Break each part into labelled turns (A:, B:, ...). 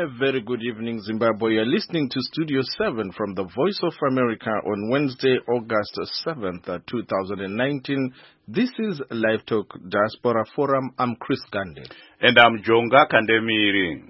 A: A very good evening, Zimbabwe. You're listening to Studio 7 from the Voice of America on Wednesday, August 7th, 2019. This is Live Talk Diaspora Forum. I'm Chris Gande.
B: And I'm Jonga Kandemiri.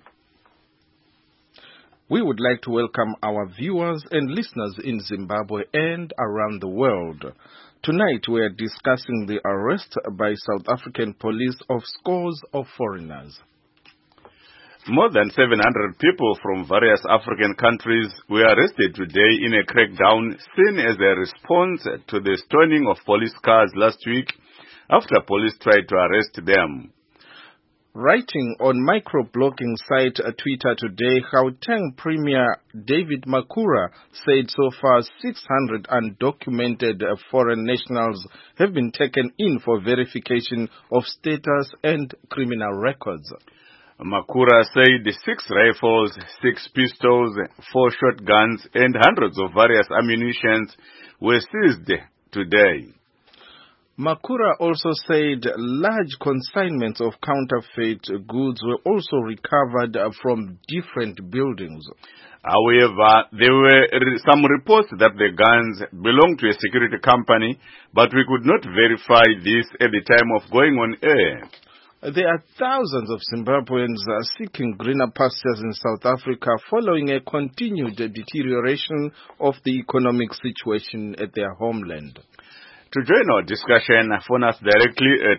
A: We would like to welcome our viewers and listeners in Zimbabwe and around the world. Tonight we are discussing the arrest by South African police of scores of foreigners.
B: More than 700 people from various African countries were arrested today in a crackdown seen as a response to the stoning of police cars last week after police tried to arrest them.
A: Writing on microblogging site Twitter today, Gauteng Premier David Makhura said so far 600 undocumented foreign nationals have been taken in for verification of status and criminal records.
B: Makhura said 6 rifles, 6 pistols, 4 shotguns, and hundreds of various ammunitions were seized today.
A: Makhura also said large consignments of counterfeit goods were also recovered from different buildings.
B: However, there were some reports that the guns belonged to a security company, but we could not verify this at the time of going on air.
A: There are thousands of Zimbabweans seeking greener pastures in South Africa following a continued deterioration of the economic situation at their homeland.
B: To join our discussion, phone us directly at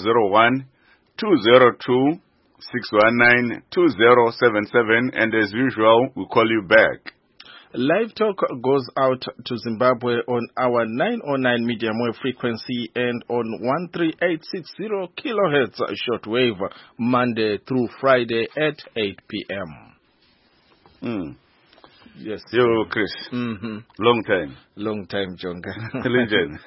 B: 001-202-619-2077, and as usual, we'll call you back.
A: Live Talk goes out to Zimbabwe on our 909 medium wave frequency and on 13860 kilohertz shortwave Monday through Friday at 8 p.m. Yes.
B: Yo, Chris. Long time.
A: Long time, Jonga.
B: Legend.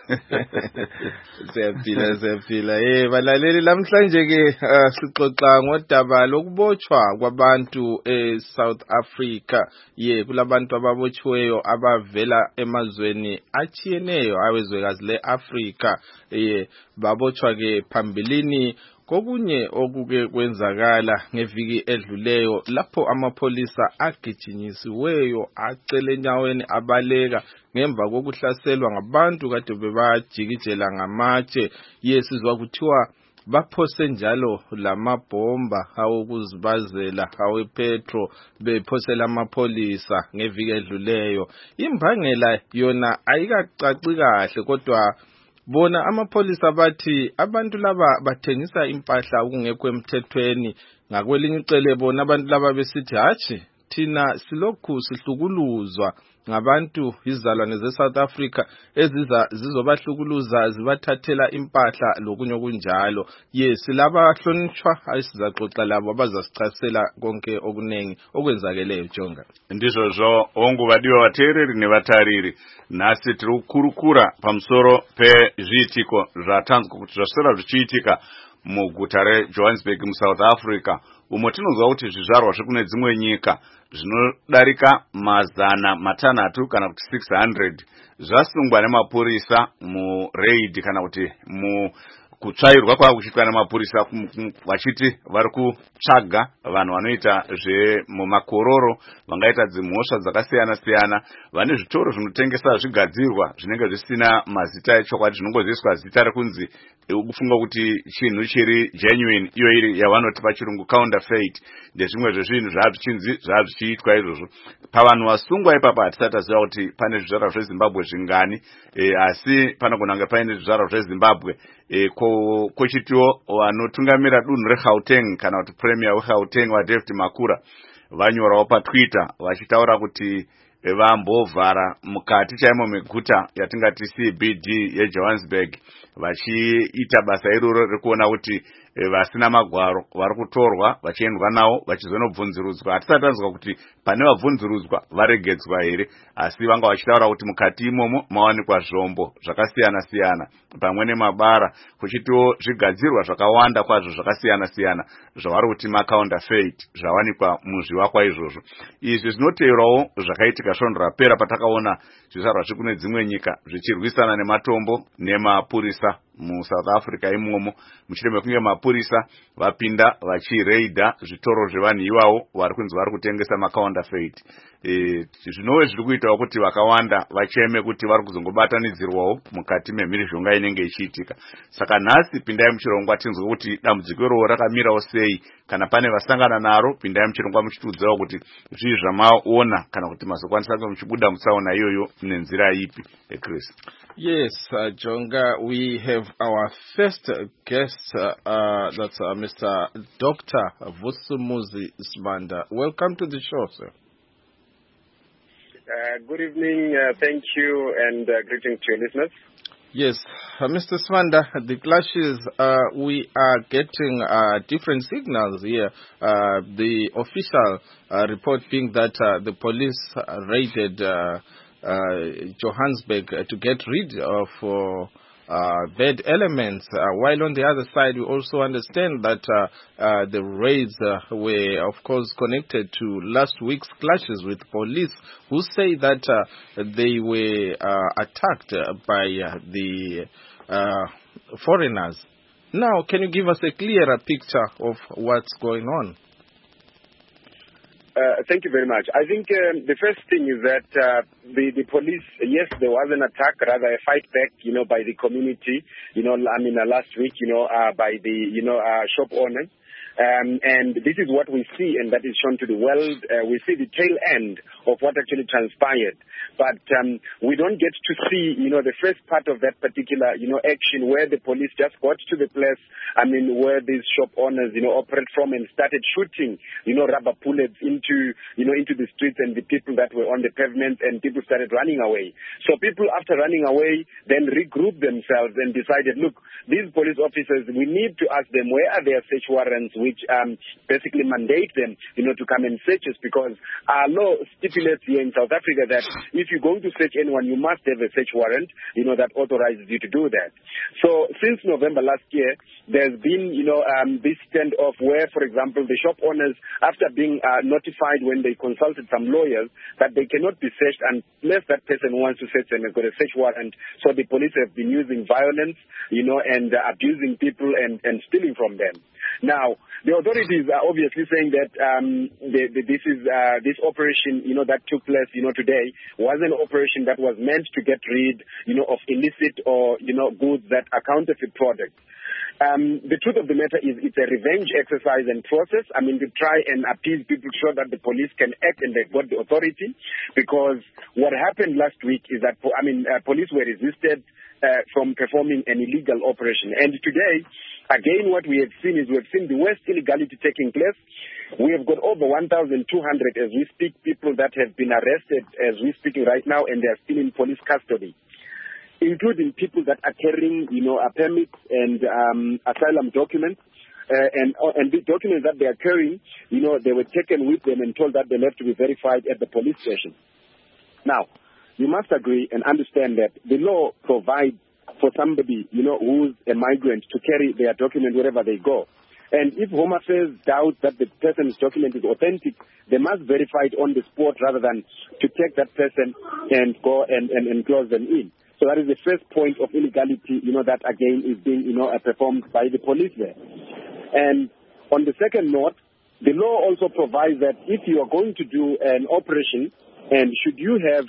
A: Siyaphila. Balaleli lamhlanje ke sixoxa ngodaba lokubotshwa kwabantu South Africa. Kulabantu ababotshiweyo abavela emazweni achiyeneyo awezwekazi le-Africa. Babotshwa ke phambilini kokunye okuke kwenzakala ngeviki edluleyo lapho amapolisa agijinyisiweyo acele enyaweni abaleka ngemva kokuhlaselwa ngabantu kade bebajikijela ngamatshe. Sizwa kuthiwa baphose njalo lamabhomba awokuzibazela awepetro bephosela amapolisa ngeviki edluleyo. Imbangela yona ayikacaci kahle kodwa bona amapolisa bathi abantu laba bathengisa impahla okungekho emthethweni. Ngakwelinye icele bona abantu laba besithi hathi thina silokhu sihlukuluzwa ngabantu izizalwane ze-South Africa zizobahlukuluza zibathathela impahla lokunye okunjalo. Silaba hlonitshwa sizaxoxa labo abazasichasela konke okunengi okwenzakeleyo Jonga.
B: Ndizvo onguvadiwa vateereri nevatariri. Nhasi tiri kukurukura pamusoro pezviitiko zvatanzwa kuti zvaswera zvichiitika muguta reJohannesburg muSouth Africa, umo tinonzwa kuti zvizvarwa zvekune dzimwe nyika zvinodarika 600 kana kuti 600 zvasungwa nemapurisa mureid kana kuti kutsvairwa kwakuchiitwa nemapurisa vachiti vari kutsvaga vanhu vanoita zvemumakororo vangaita dzimhosva dzakasiyana-siyana, vane zvitoro zvinotengesa zvigadzirwa zvinenge zvisina mazita echokwadi zvinongozoiswa zita rekunzi kufunga kuti chinhu chiri genuine, iyo iri yavanoti pachirungu counterfeit. Ndezvimwe zvezvinhu zvazvichiitwa izvozvo. Pavanhu vasungwa ipapa hatisati taziva kuti pane zvizvarwa zveZimbabwe zvingani, asi panogona kunge paine zvizvarwa zveZimbabwe. Kochitiwo vanotungamira dunhu reGauteng kana kuti premier weGauteng waDavid Makhura vanyorawo paTwitter vachitaura kuti vambovhara mukati chaimo meguta yatingati CBD yeJohannesburg vachiita basa iroro rekuona kuti vasina magwaro vari kutorwa vachiendwa nawo vachizonobvunzurudzwa. Hatisati tanzwa kuti pane vabvunzurudzwa varegedzwa here, asi vanga vachitaura kuti mukati imomo mawanikwa zvombo zvakasiyana-siyana pamwe nemabara, kuchitiwo zvigadzirwa zvakawanda kwazvo zvakasiyana-siyana zvavari kuti macounterfeit zvawanikwa muzvivakwa izvozvo. Izvi zvinoteerawo zvakaitika svondo rapera patakaona zvizvarwa zvekune dzimwe nyika zvichirwisana nematombo nemapurisa muSouth Africa imomo mushure mekunge mapurisa vapinda vachireidha zvitoro zvevanhu ivavo vari kunzi vari kutengesa macounterfeit. Zvinove zviri kuitawo kuti vakawanda vacheme kuti vari kuzongobatanidzirwawo mukati memhirizhonga inenge ichiitika. Saka nhasi pindai muchirongwa tinzwe kuti dambudziko iroro rakamirawo sei. Kana pane vasangana naro pindai muchirongwa muchitiudzawo kuti zvii zvamaona kana kuti mazokwanisa kunge muchibuda mutsaona iyoyo nenzira ipi. Chris.
A: Yes, Jonga, we have our first guest, that's Mr. Dr. Vusumuzi Svanda. Welcome to the show, sir.
C: Good evening, thank you, and greetings to your listeners.
A: Yes, Mr. Svanda, the clashes, we are getting different signals here. The official report being that the police raided Johannesburg to get rid of bad elements, while on the other side we also understand that the raids were of course connected to last week's clashes with police, who say that they were attacked by the foreigners. Now, can you give us a clearer picture of what's going on?
C: Thank you very much. I think the first thing is that the police, yes, there was an attack, rather a fight back, by the community, last week, by the shop owners. And this is what we see, and that is shown to the world. We see the tail end of what actually transpired. But we don't get to see, the first part of that particular, action where the police just got to the place, where these shop owners, operate from and started shooting, rubber bullets into the streets and the people that were on the pavement, and people started running away. So people, after running away, then regrouped themselves and decided, look, these police officers, we need to ask them where are their search warrants, which basically mandate them, to come and search us, because our law stipulates here in South Africa that if you're going to search anyone, you must have a search warrant, that authorizes you to do that. So since November last year, there's been, this standoff where, for example, the shop owners, after being notified when they consulted some lawyers that they cannot be searched unless that person wants to search them and got a search warrant. So the police have been using violence, and abusing people and stealing from them. Now, the authorities are obviously saying that this operation, that took place, today, was an operation that was meant to get rid, of illicit or, goods that are counterfeit products. The truth of the matter is it's a revenge exercise and process. To try and appease people so that the police can act and they've got the authority. Because what happened last week is that, police were resisted from performing an illegal operation. And today, again, what we have seen is the worst illegality taking place. We have got over 1,200 as we speak, people that have been arrested as we speak right now, and they are still in police custody, including people that are carrying, permits and asylum documents. And the documents that they are carrying, they were taken with them and told that they have to be verified at the police station. Now, you must agree and understand that the law provides for somebody, who's a migrant to carry their document wherever they go. And if Home Affairs doubt that the person's document is authentic, they must verify it on the spot rather than to take that person and go and close them in. So that is the first point of illegality, that again is being, performed by the police there. And on the second note, the law also provides that if you are going to do an operation, and should you have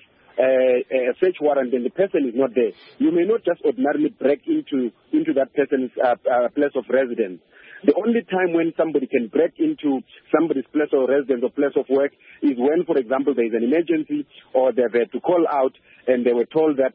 C: a search warrant and the person is not there, you may not just ordinarily break into that person's place of residence. The only time when somebody can break into somebody's place of residence or place of work is when, for example, there is an emergency or they've had to call out and they were told that,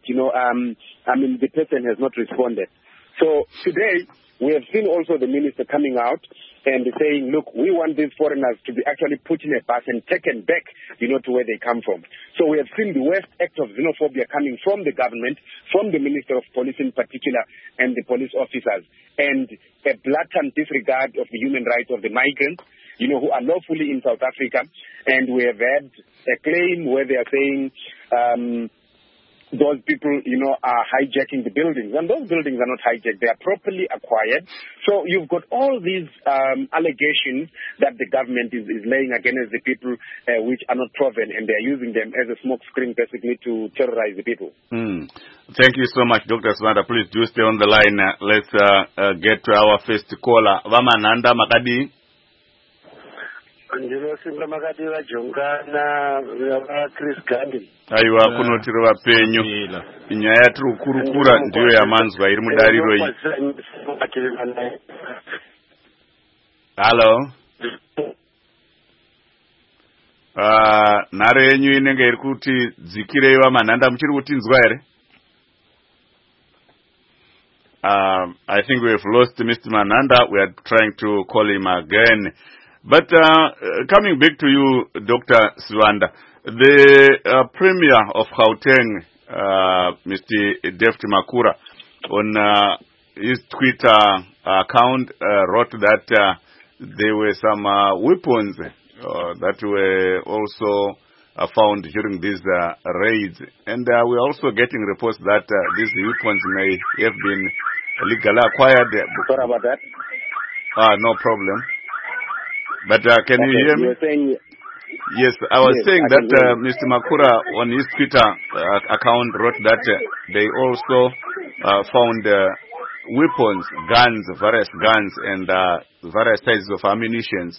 C: the person has not responded. So today, we have seen also the minister coming out and saying, look, we want these foreigners to be actually put in a bus and taken back, to where they come from. So we have seen the worst act of xenophobia coming from the government, from the Minister of Police in particular, and the police officers, and a blatant disregard of the human rights of the migrants, who are lawfully in South Africa. And we have had a claim where they are saying those people, are hijacking the buildings. And those buildings are not hijacked. They are properly acquired. So you've got all these allegations that the government is laying against the people which are not proven, and they are using them as a smoke screen basically to terrorize the people.
B: Thank you so much, Dr. Swanda. Please do stay on the line. Let's get to our first caller. Vamananda Makadi.
D: Ndinosimba makati vajongana Chris Gandhi.
B: Aiwa kunotiri vapenyu. Inyaya yatiri kukurukura ndiyo yamanzwa iri mudariro iyi. Hello. Nhare yenyu inenge iri kuti dzikirei vamanhanda, muchiri kutinzwa here? I think we have lost Mr. Mananda. We are trying to call him again. But coming back to you, Dr. Swanda, the Premier of Gauteng, Mr. David Makhura, on his Twitter account wrote that there were some weapons that were also found during these raids. And we're also getting reports that these weapons may have been legally acquired.
C: Sorry about that.
B: No problem. But can you hear me?
C: You were saying...
B: Yes, I was saying that Mr. Makhura on his Twitter account wrote that they also found weapons, guns, various guns, and various sizes of ammunition.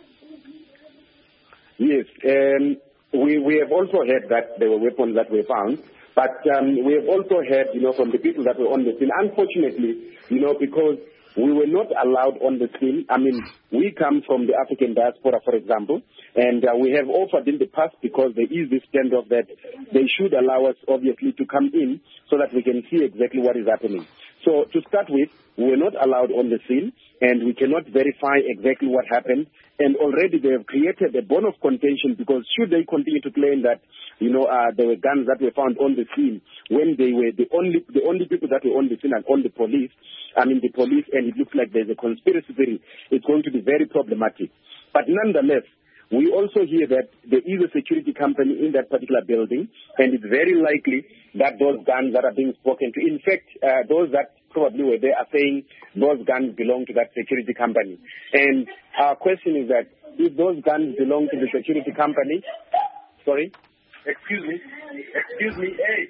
C: Yes, we have also heard that there were weapons that were found, but we have also heard, from the people that were on the scene. Unfortunately, because we were not allowed on the scene. I mean, we come from the African diaspora, for example, and we have offered in the past, because there is this standoff that they should allow us, obviously, to come in so that we can see exactly what is happening. So to start with, we were not allowed on the scene, and we cannot verify exactly what happened. And already they have created a bone of contention, because should they continue to claim that, there were guns that were found on the scene when they were the only people that were on the scene and on the police, and it looks like there's a conspiracy theory, it's going to be very problematic. But nonetheless, we also hear that there is a security company in that particular building, and it's very likely that those guns that are being spoken to, in fact, those that probably were there are saying those guns belong to that security company. And our question is that if those guns belong to the security company, excuse me, hey.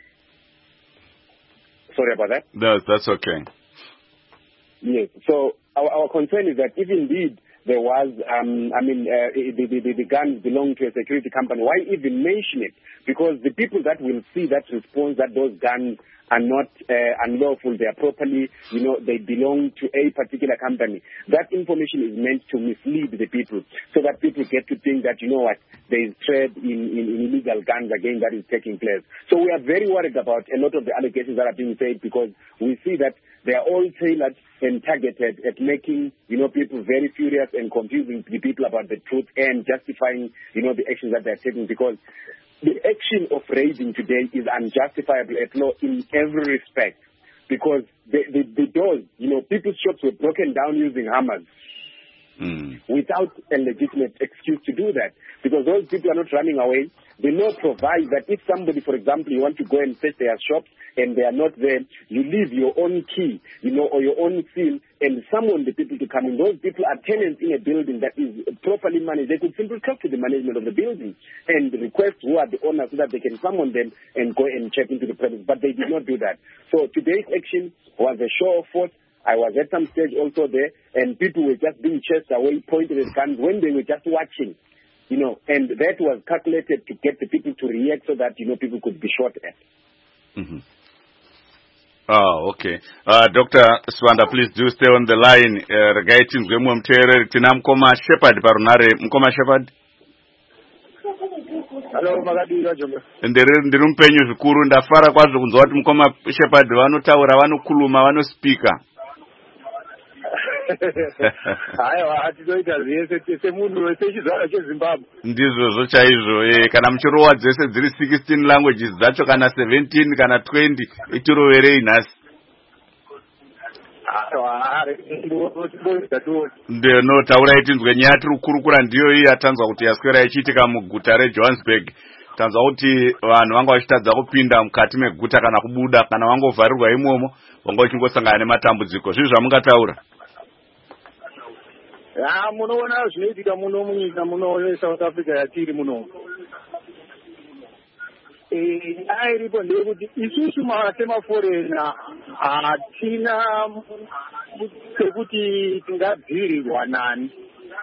C: Sorry about that.
B: No, that's okay.
C: Yes. So our concern is that if indeed there was, the guns belong to a security company, why even mention it? Because the people that will see that response that those guns are not unlawful, they are properly, they belong to a particular company. That information is meant to mislead the people, so that people get to think that, there is trade in illegal guns again that is taking place. So we are very worried about a lot of the allegations that are being said, because we see that they are all tailored and targeted at making, people very furious and confusing the people about the truth and justifying, the actions that they are taking, because the action of raiding today is unjustifiable at law in every respect, because the doors, people's shops were broken down using hammers without a legitimate excuse to do that, because those people are not running away. The law provides that if somebody, for example, you want to go and search their shops and they are not there, you leave your own key, or your own seal, and summon the people to come in. Those people are tenants in a building that is properly managed. They could simply talk to the management of the building and request who are the owners so that they can summon them and go and check into the premises. But they did not do that. So today's action was a show of force. I was at some stage also there, and people were just being chased away, pointed at guns when they were just watching. And that was calculated to get the people to react so that, people could be shot at.
B: Mm-hmm. Oh, okay. Dr. Swanda, please do stay on the line. Regarding Mtere, Tinamkoma Shepherd, Barunare, Mkoma Shepherd.
D: Hello, Magadi Rajoma.
B: Ndirumpenyu zvikuru ndafara kwazvo kunzwa kuti Mkoma Shepherd vanotaura, vanokhuluma, vanospeaker. Ndizvo chaizvo, kana muchirowa dzese dziri 16 languages dzacho, kana 17 kana 20 itiroverei nhasi. No, taurai tinzwe nyaya tiri kukurukura ndiyo iyi yatanzwa kuti yaswera ichiitika muguta reJohannesburg. tanzwa kuti vanhu vanga vachitadza kupinda mukati meguta kana kubuda kana vangovharirwa imomo vanga vachingosangana nematambudziko. Zvizvo zvamungataura?
D: Munoona zvinoitika muno munyika muno South Africa yatiri muno. Nyaya iripo ndeyekuti isusu semaforena hatina pekuti tingadzivirirwa nani.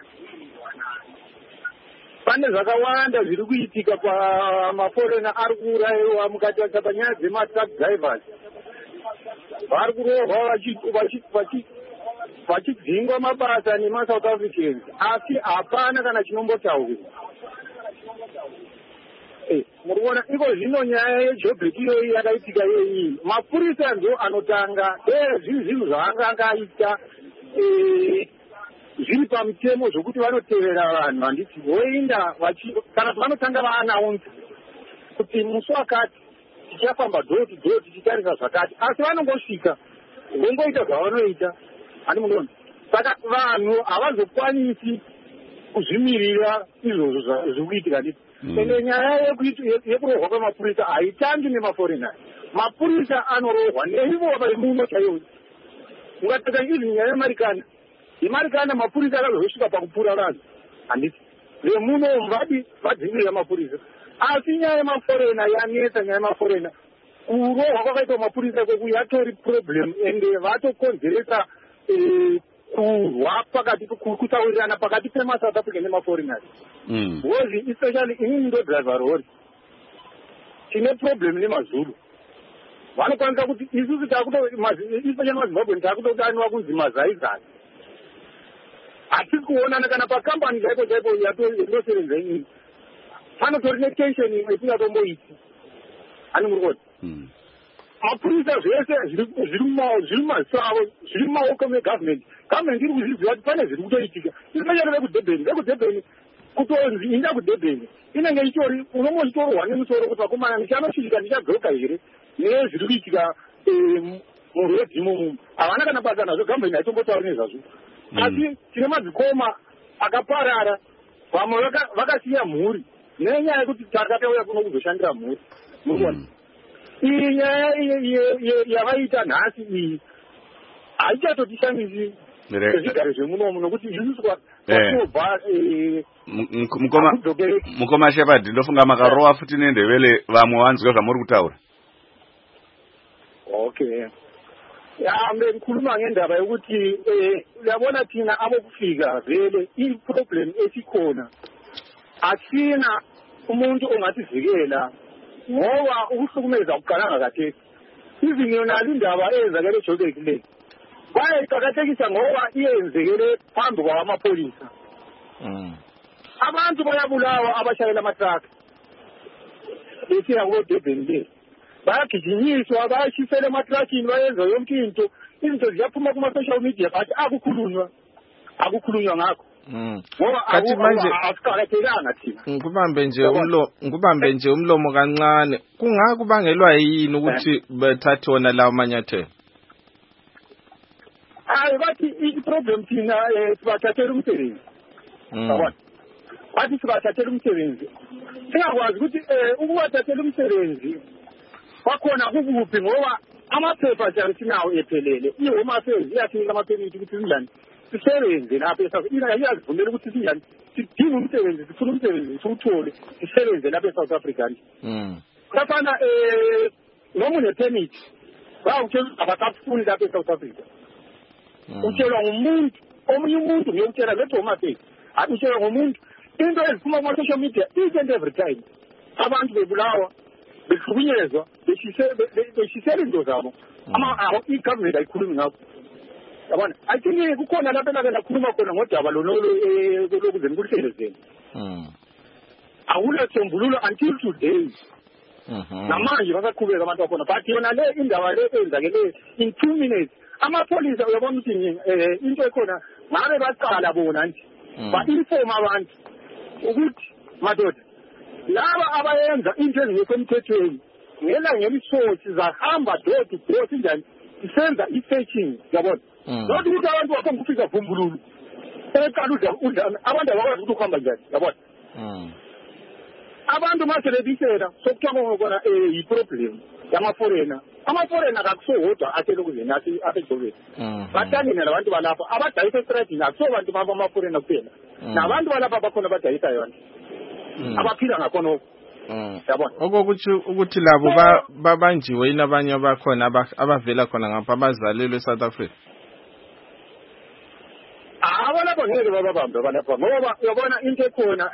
D: Pane zvakawanda zviri kuitika pamaforena ari kuurayiwa mukati panyaya dzematruck drivers. Vari kurohwa vachidzingwa mabasa nemaSouth Africans, asi hapana kana chinombotaurwa. Murikuona iko zvino nyaya yeJoburg iyoyi yakaitika iyoyi, mapurisa ndo anotanga zvinhu zvaanga aita zviri pamutemo zvokuti vanotevera vanhu, handiti voenda kana vanotanga vaanaunza kuti musi wakati tichafamba door to door tichitarisa zvakati, asi vanongosvika vongoita zvavanoita. Handi munoona, saka vanhu havazokwanisi kuzvimirira izvozvo zviri kuitika nditi. Ende nyaya yekurohwa kwemapurisa haitangi nemaforena. Mapurisa anorohwa neivo varimuno chaivo. Ungataka izvi nyaya yemarikana mapurisa akazosvika pakupfuura vanhu, handiti vemuno vadzingirira mapurisa. Asi nyaya yemaforena yanetsa. Nyaya yemaforena kurohwa kwakaitwa mapurisa kweku yatori problem, ende vatokonzeresa kurwa kutaurirana pakati pemaSouth Africa nemaforeigners. Because especially inini ndo driver rori tine problem nemazulu. Vanokwanisa kuti isusu especially maZimbabwe takutodanwa kunzi mazaizai. Hatisi kuonana kana pakambani chaipo yatosevenza inini. Panotori netension yetingatomboiti. Ani murikoti. Mapurisa zvese zviri mumasawo zviri mumaoko megovernment. Government iri kuzviziva kuti pane zviri kutoitika. Especially vekudhebheni kutonzi inda kudhebheni inenge itori unombochitorwa nemusoro kuti vakomana ndichanosvika ndichadzoka here nezviri kuitika murodhi imomo. Havana kana basa nazvo, government haitombotauri nezvazvo. Asi tine madzikoma akaparara, vamwe vakasiya mhuri nenyaya yekuti takatauya kuno kuzoshandira mhuri. Murikuona iyi nyaya yavaita nhasi iyi haichatotishamisi zvigaro zvemunomu nokuti isusu kwatinobva
B: mukoma Shepherd, ndofunga makarowa futi nendevele vamwe vanzwa zvamuri kutaura.
D: Okay. Ngikhuluma ngendaba yokuthi uyabona thina abokufika vele iproblem esikhona asina umuntu ongasivikela ngoba ukuhlukumeza ukuqalanga kathesi. Izingiyona indaba eyenzakele eJoburg le bayiqakathekisa ngoba iyenzekele phambi kwamapolisa. Abantu bayabulawa abashayela amatruck besiya kuDurban le, bayagijinyiswa bayashisela ematruckini bayenza yonke into. Izinto ziyaphuma kuma-social media but akukhulunywa ngakho.
A: Kathi manje
D: asiqakathekanga thina.
A: Ngikubambe nje umlomo kancane. Kungakubangelwa yini ukuthi bethathe wona lawo manyathelo?
D: Bathi i-problem thina sibathathela umsebenzi. Bathi sibathathela umsebenzi. Singakwazi ukuthi ukubathathela umsebenzi kwakhona kukuphi ngoba amaphepha sinawo ephelele. I-Home Affairs iyasinika amaphepha ukuthi sinjani sisebenze lapha eSouth Africa. Iyazivumela ukuthi sinjani sidinga umsebenzi, sifuna umsebenzi siwuthole sisebenze lapha eSouth Africa. Kafana noma une-permit bawutshela abasafuni lapha eSouth Africa. Utshelwa ngumuntu, omunye umuntu ngiyokutshela lethu Home Affairs. Utshelwa ngumuntu into eziphuma kuma-social media each and every time. Abantu bebulawa, behlukunyezwa, beshisela into zabo. I-government ayikhulumi ngakho. Yabona, I think kukhona lapho nakhuluma khona ngodaba lokuzeni kulihlelezeni. Akulasombululo until today. Namanje basaqhubeka abantu bakhona. But yona le indaba le eyenzakele in 2 minutes. Amapolisa uyabona ukuthi into ekhona ngabe baqala bona nje. Ba-inform abantu ukuthi madoda laba abayenza into ezingekho emthethweni ngelishothi zahamba door to door sinjani sisenza i-searching, yabona. Lokhu ukuthi abantu bakhona kufika vumbululu eqala udla abantu abakwazi ukuthi ukuhamba njani, yabona. abantu maselebisela sokuthiwa ngokona i-problem yama-foreigner ama-foreigner akakusohodwa atshele ukuzeni athi asejobeni bahlangene labantu balapha abadayisa estradini akuso bantu bama-foreigner kuphela nabantu balapha bakhona abadayisa yona abaphila ngakhona oku yabona
A: okokuthi ukuthi labo babanjiwe yini abanye abakhona abavela khona ngapha abazalelwe eSouth Africa
D: abalapha ngeke bababambe balapha ngoba uyabona into ekhona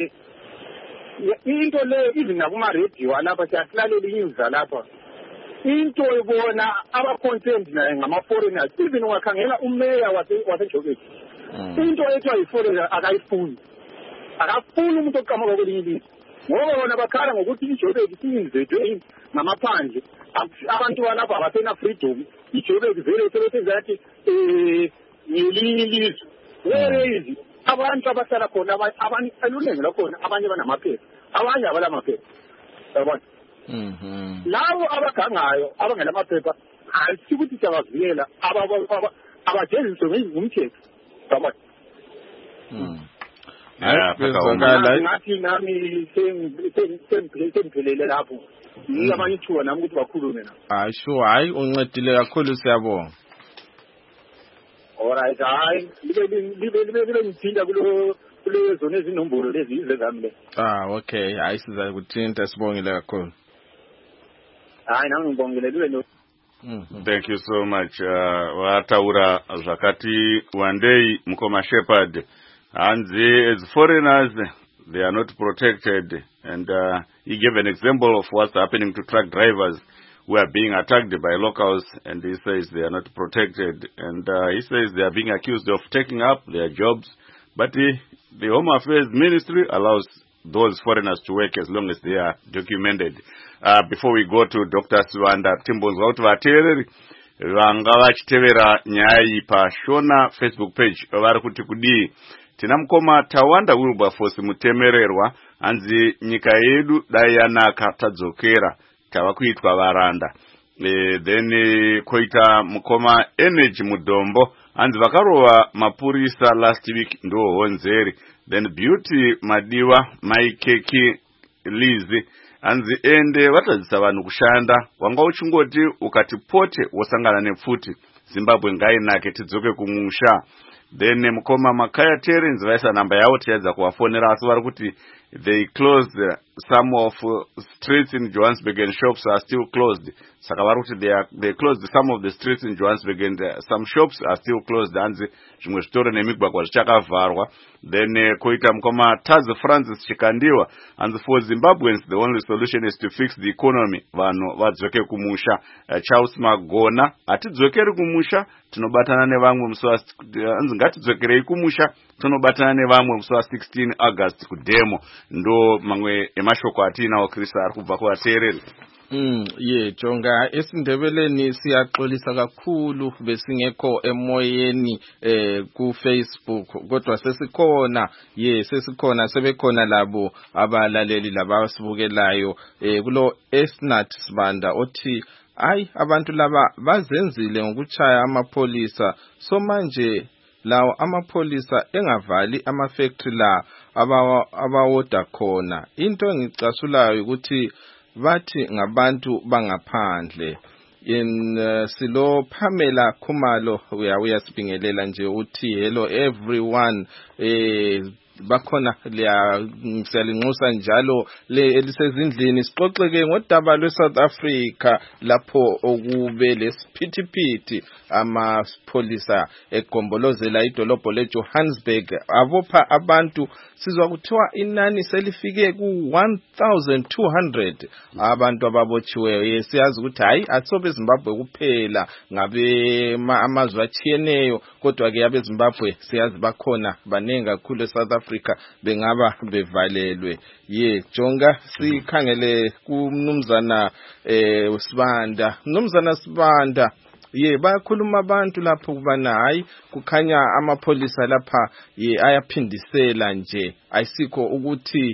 D: into le even nakuma-radio alapha siyasilalela inyuza lapha into ebona aba-concerned ngama-foreigners even ungakhangela umeya wasejobeni into ethiwa yi-foreigner akayifuni umuntu oqhamuka kwelinye ilizwe ngoba bona bakhala ngokuthi ijobeki siyinzethe ngamaphandle abantu balapha abasena-freedom ijobeki vele sebesenzathi ngelinye ilizwe where abantu abahlala khona abanye elunenge lakhona abanye banamaphepha abanye abalamaphepha yabona labo abagangayo abangelamaphepha ayisi ukuthi siyabavikela abajeziswe ngumthetho yabona ngathi nami sengiphelele lapho abanye ithuba nami ukuthi bakhulume na
A: hayi sure hayi uncedile kakhulu siyabonga
D: alright hayi libe ngithinta kule zona ezinombolo lezi izezami le
A: okay hayi siza kuthinta sibongile kakhulu
D: hayi nami ngibongile libe no
B: Thank you so much. Wataura zvakati wandei Mukoma Shepherd. And as foreigners, they are not protected. And he gave an example of what's happening to truck drivers who are being attacked by locals. And he says they are not protected. And he says they are being accused of taking up their jobs. But the Home Affairs Ministry allows those foreigners to work as long as they are documented. Before we go to Dr. Swanda Timbonza kuti vateereri vanga vachitevera nyaya iyi paShona Facebook page vari kuti kudii tina mukoma Tawanda Wilberforce mutemererwa hanzi nyika yedu dai yanaka tadzokera tava kuitwa varanda then koita mukoma Energy Mudombo hanzi vakarova mapurisa last week ndo honzeri then Beauty Madiwa Maikeki Lizi hanzi ende vatadzisa vanhu kushanda wanga uchingoti ukati pote wosangana nepfuti Zimbabwe ngainake tidzoke kumusha then mukoma Makaya Terence vaisa namba yavo tichaedza kuvafonera asi vari kuti they closed some of streets in Johannesburg and shops are still closed saka vari kuti they closed some of the streets in Johannesburg and some shops are still closed hanzi zvimwe zvitoro nemigwagwa zvichakavharwa then koita mukoma Taz Francis Chikandiwa hanzi for Zimbabweans the only solution is to fix the economy vanhu vadzoke kumusha Charles Magona hatidzokeri kumusha tinobatana nevamwe musi hanzi ngatidzokerei kumusha tinobatana nevamwe musi 16 August kudemo ndo mamwe emashoko atinawo Chris ari kubva kuvateereri
A: jonga esindebeleni siyaxolisa kakhulu besingekho emoyeni ku Facebook kodwa sesikhona sesikhona sebekhona labo abalaleli labasibukelayo kulo Esnat Sibanda othi abantu laba bazenzile ngokuchaya amapolisa so manje lawo amapolisa engavali amafactory la abawoda khona into engicasulayo ukuthi bathi ngabantu bangaphandle silo Pamela Khumalo uyasibingelela nje uthi hello everyone bakhona siyalinxusa njalo elisezindlini sixoxeke ngodaba lweSouth Africa lapho okube lesiphithiphithi amapolisa egombolozela idolobho leJohannesburg abopha abantu sizwa kuthiwa inani selifike ku-1200 abantu ababotshiweyo siyazi ukuthi hayi asobe eZimbabwe kuphela ngabe amazwe atshiyeneyo kodwa ke abeZimbabwe siyazi bakhona banengi kakhulu eSouth Africa bengaba bevalelwe jonga sikhangele kumnumzana Sibanda bayakhuluma abantu lapho kubana hayi kukhanya amapolisa lapha ayaphindisela nje ayisikho ukuthi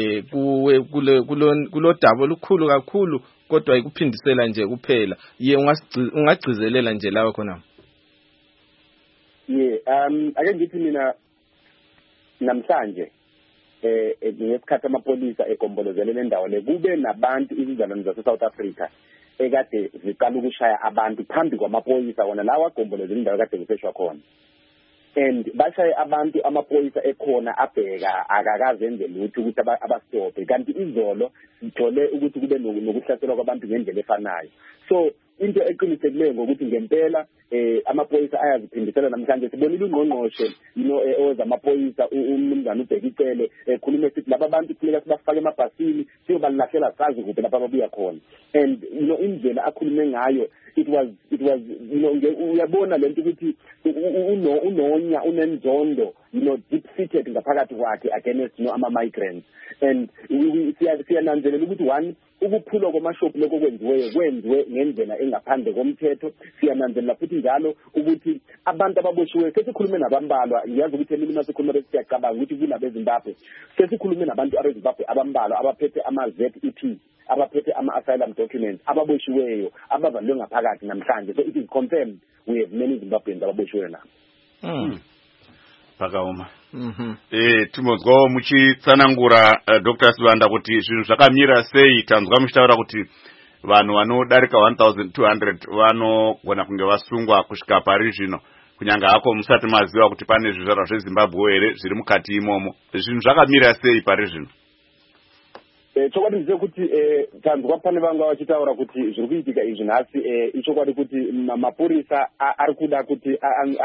A: kulodaba olukhulu kakhulu kodwa ikuphindisela nje kuphela ungagcizelela nje lawe khona
C: ake ngithi mina namhlanje ngesikhathi amapolisa egombolozele lendawo le kube nabantu izizalwane zase-South Africa ekade ziqala ukushaya abantu phambi kwamapolisa wona lawa agombolozele indawo ekade kuseshwa khona. And bashaye abantu amapolisa ekhona abheka akakazenze lutho ukuthi abastophe, kanti izolo sithole ukuthi kube nokuhlaselwa kwabantu ngendlela efanayo. So into eqinisekileyo ngokuthi ngempela amapolisa ayaziphindisela namhlanje. Sibonile ungqongqoshe owezamapolisa umnumzana uBhekicele ekhulume sithi laba bantu kufuneka sibafake emabhasini siyobalahlela sazi kuphi lapha ababuya khona. And indlela akhulume ngayo it was uyabona lento ukuthi unonya unenzondo deep seated ngaphakathi kwakhe against ama-migrants. And siyananzelela ukuthi one, ukuphulwa kwamashophu lokho kwenziwe ngendlela engaphandle komthetho. Siyananzelela futhi njalo ukuthi abantu ababoshiwe sesikhulume nabambalwa. Ngiyazi ukuthi eminye sikhuluma siyacabanga ukuthi kunabeZimbabwe, sesikhulume nabantu abeZimbabwe abambalwa abaphethe ama-ZEP, abaphethe ama-asylum documents, ababoshiweyo abavalwe ngaphakathi namhlanje. So it is confirmed we have many Zimbabweans ababoshiweyo now.
B: Pakaoma. Timozwawo muchitsanangura Dr. Sibanda kuti zvinhu zvakamira sei. Tanzwa muchitaura kuti vanhu vanodarika 1200 vanogona kunge vasungwa kusvika pari zvino, kunyanga hako musati maziva kuti pane zvizvarwa zveZimbabwe here zviri mukati imomo. Zvinhu zvakamira sei pari zvino?
C: Chokwadi ndize kuti tanzwa pane vanga vachitaura kuti zviri kuitika izvi nhasi ichokwadi kuti mapurisa ari kuda kuti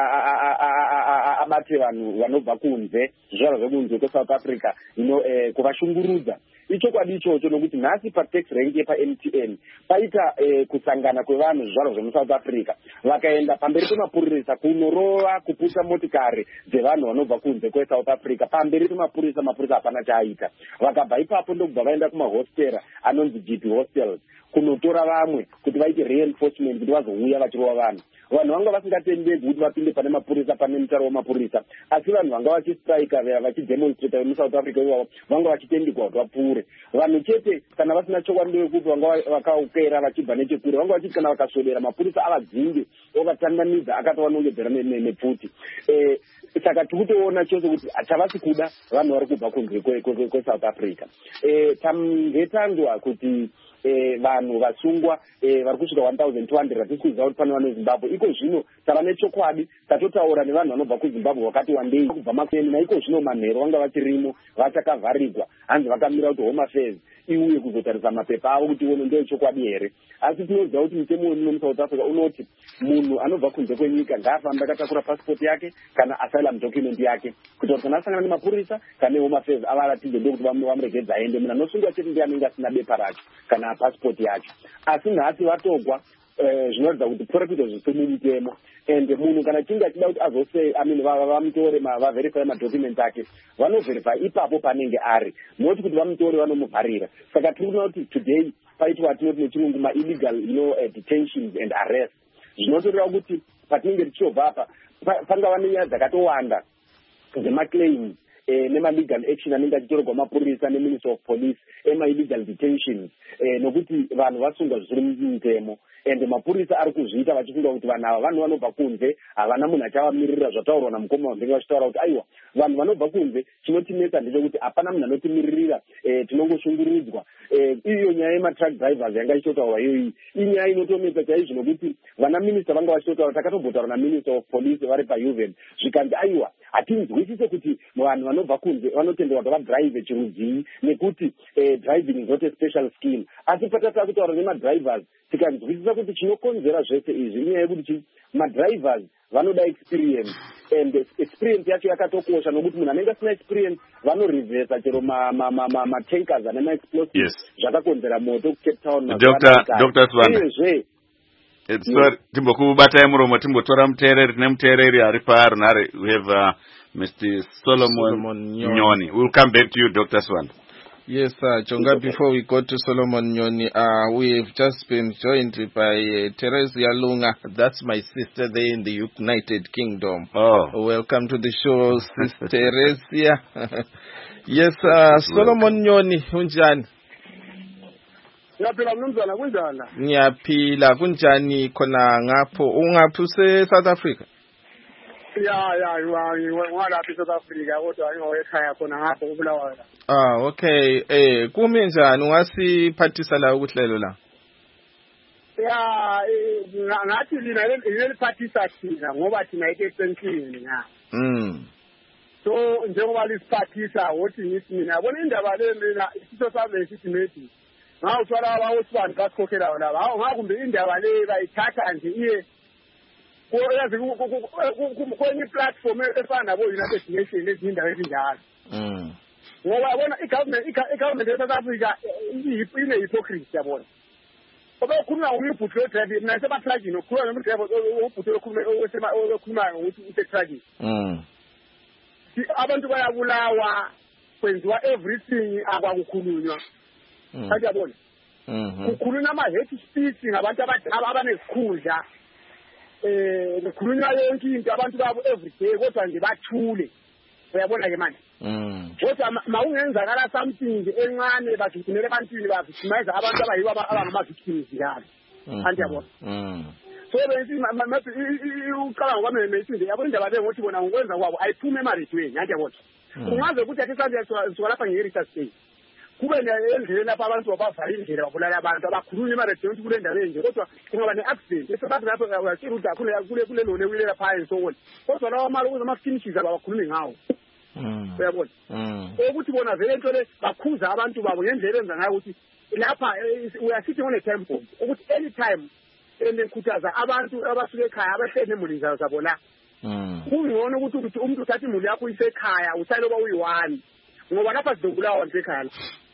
C: abate vanhu vanobva kunze, zvizvarwa zvekunze kweSouth Africa kuvashungurudza. Ichokwadi ichocho nokuti nhasi patax rank yepa-MTN paita kusangana kwevanhu zvizvarwa zvemuSouth Africa vakaenda pamberi pemapurisa kunorova kuputsa motikari dzevanhu vanobva kunze kweSouth Africa pamberi pemapurisa. Mapurisa hapana chaaita. Vakabva ipapo ndokubva vaenda kumahostera anonzi GP hostels kunotora vamwe kuti vaite reinforcement kuti vazouya vachirova vanhu. Vanhu vanga vasingatendedzi kuti vapinde pane mapurisa, pane mutaro wamapurisa, asi vanhu vanga vachistrika vachidemonstrata vemuSouth Africa ivavo vanga vachitendekwa kuti vapfuure. Vanhu chete kana vasina chokwadi ndeyekuti vanga vakaukera vachibva nechekure, vanga vachiti kana vakaswedera mapurisa avadzinge ovatandanidza akatovanongedzera nepfuti. Saka tikutoona chose kuti havasi kuda vanhu vari kubva kunze kweSouth Africa. Tamvetandwa kuti vanhu vasungwa vari kusvika 1200 hatisi kuziva kuti pane vanhu veZimbabwe. Iko zvino tava nechokwadi, tatotaura nevanhu vanobva kuZimbabwe wakati wandei kubva makweni, naiko zvino manheru vanga vachirimo vachakavharigwa, hanzi vakamira kuti Home Affairs iuye kuzotarisa mapepa avo kuti ono ndeyo chokwadi here. Asi tinoziva kuti mutemo wemuno muSouth Africa unoti munhu anobva kunze kwenyika ngaafambe akatakura passport yake kana asylum document yake, kuti kana asangana nemapurisa kana Home Affairs avaratidze ndokuti vamuregedza aende. Munhu anosungwa chete ndiye anenge asina bepa racho kana passport yacho. Asi nhasi vatogwa zvinoratidza kuti pfuura zvisi mumutemo. And munhu kana chinge achida kuti vamutore vaverify madocuments ake, vanoverify ipapo panenge ari, noti kuti vamutore vanomuvharira. Saka tiri kuona kuti today paitwa atinoti nechirungu ma-illegal detentions and arrests. Zvinotoreva kuti patinenge tichobva apa pangava nenyaya dzakatowanda dzemaclaims nema-legal action anenge achitorwa mapurisa neMinister of Police ema-illegal detentions nokuti vanhu vasungwa zvisiri mutemo. And mapurisa ari kuzviita vachifunga kuti vanhu ava vanhu vanobva kunze, havana munhu achavamirira. Zvataurwa namukoma wamhenga vachitaura kuti aiwa vanhu vanobva kunze chinotinetsa ndechekuti hapana munhu anotimiririra, tinongoshungurudzwa. Iyo nyaya yema-truck drivers yanga ichitotaurwa iyoyi inyaya inotonetsa chaizvo nokuti vana minista vanga vachitotaura, takatombotara naMinister of Police vari paUven zvikanzi aiwa hatinzwisise kuti vanhu vanobva kunze vanotenderwa kuti vadrive chirudzii nekuti driving is not a special scheme. Asi patatava kutaura nemadrivers tikanzwisisa kuti chinokonzera zvese izvi inyaya yekuti madrivers vanoda experience, and experience yacho yakatokosha nokuti munhu anenge asina experience vanorivhesa chero matankers ane maexplosives zvakakonzera moto kuCape Town.
B: Dr. Sibanda, timbokubatai muromo timbotora muteereri nemuteereri ari parunhare. We have Mr. Solomon Nyoni. We'll come back to you, Dr. Sibanda.
A: Yes, Chonga, before we go to Solomon Nyoni, we have just been joined by Teresia Lunga. That's my sister there in the United Kingdom.
B: Oh.
A: Welcome to the show, Sister Teresia. Yes, Solomon Nyoni, unjani?
D: Ngiyaphila mnumzana, kunjani?
A: Ngiyaphila, kunjani khona ngapho? Ungaphi South Africa?
D: ngwalapha eSouth Africa kodwa ngingowekhaya khona ngapho kuBulawayo la.
A: Okay, kumi njani ungasiphathisa la ukuhlelo la?
D: Ngathi lina leliphathisa thina ngoba thina ike-extension nga. So njengoba lisiphathisa wothi ngithi mina yabona indaba le mina isitho sami lesithi methi ngawuthwala abawosibani basikhokhela laba hawu ngakumbe indaba le bayithatha nje iye yazi kwenye platform efana nabo United Nations ezindawo ezinjalo. Ngoba yabona i-government ye-South Africa ine hypocrisy yabona. Ngoba ukhuluma ngomibhutho wedrayiva mina sebatragini ukhuluma ngomibhutho okhulumayo ngokuthi usetragini. Abantu bayabulawa kwenziwa everything akwakukhulunywa. Kanti yabona kukhulunywa ama-hate speech ngabantu abanesikhundla kukhulunywa yonke into abantu babo everyday kodwa nje bathule. Uyabona ke manje kodwa mawungenzakala something encane bagijimele ebantwini bavictimize abantu abayibo abangama-victims njalo. Kanti yabona so ucabanga kwami methi yabona indaba le ngokuthi bona ngokwenza kwabo ayiphume emarediyweni. Kanti yabona kungaze ukuthi athi sisuka lapha nge-Heritage State kube endleleni lapha abantu bavala indlela babulala abantu abakhulunywa emarediyweni ukuthi kule ndawo enje kodwa kungaba ne-accident esebathi lapho uyasiruda kule lone wile lapha esokoni kodwa lawo mali ukuze ama-finishes abakhulumi ngawo. Uyabona ukuthi bona vele into le bakhuza abantu babo ngendlela enza ngayo ukuthi lapha we are sitting on a time bomb ukuthi anytime endikhuthaza abantu abasuke ekhaya abahleli nemuli zabo la kungcono ukuthi umuntu uthatha imuli yakho uyisekhaya usale oba uyi-1 ngoba lapha sidobulawa nsekhaya.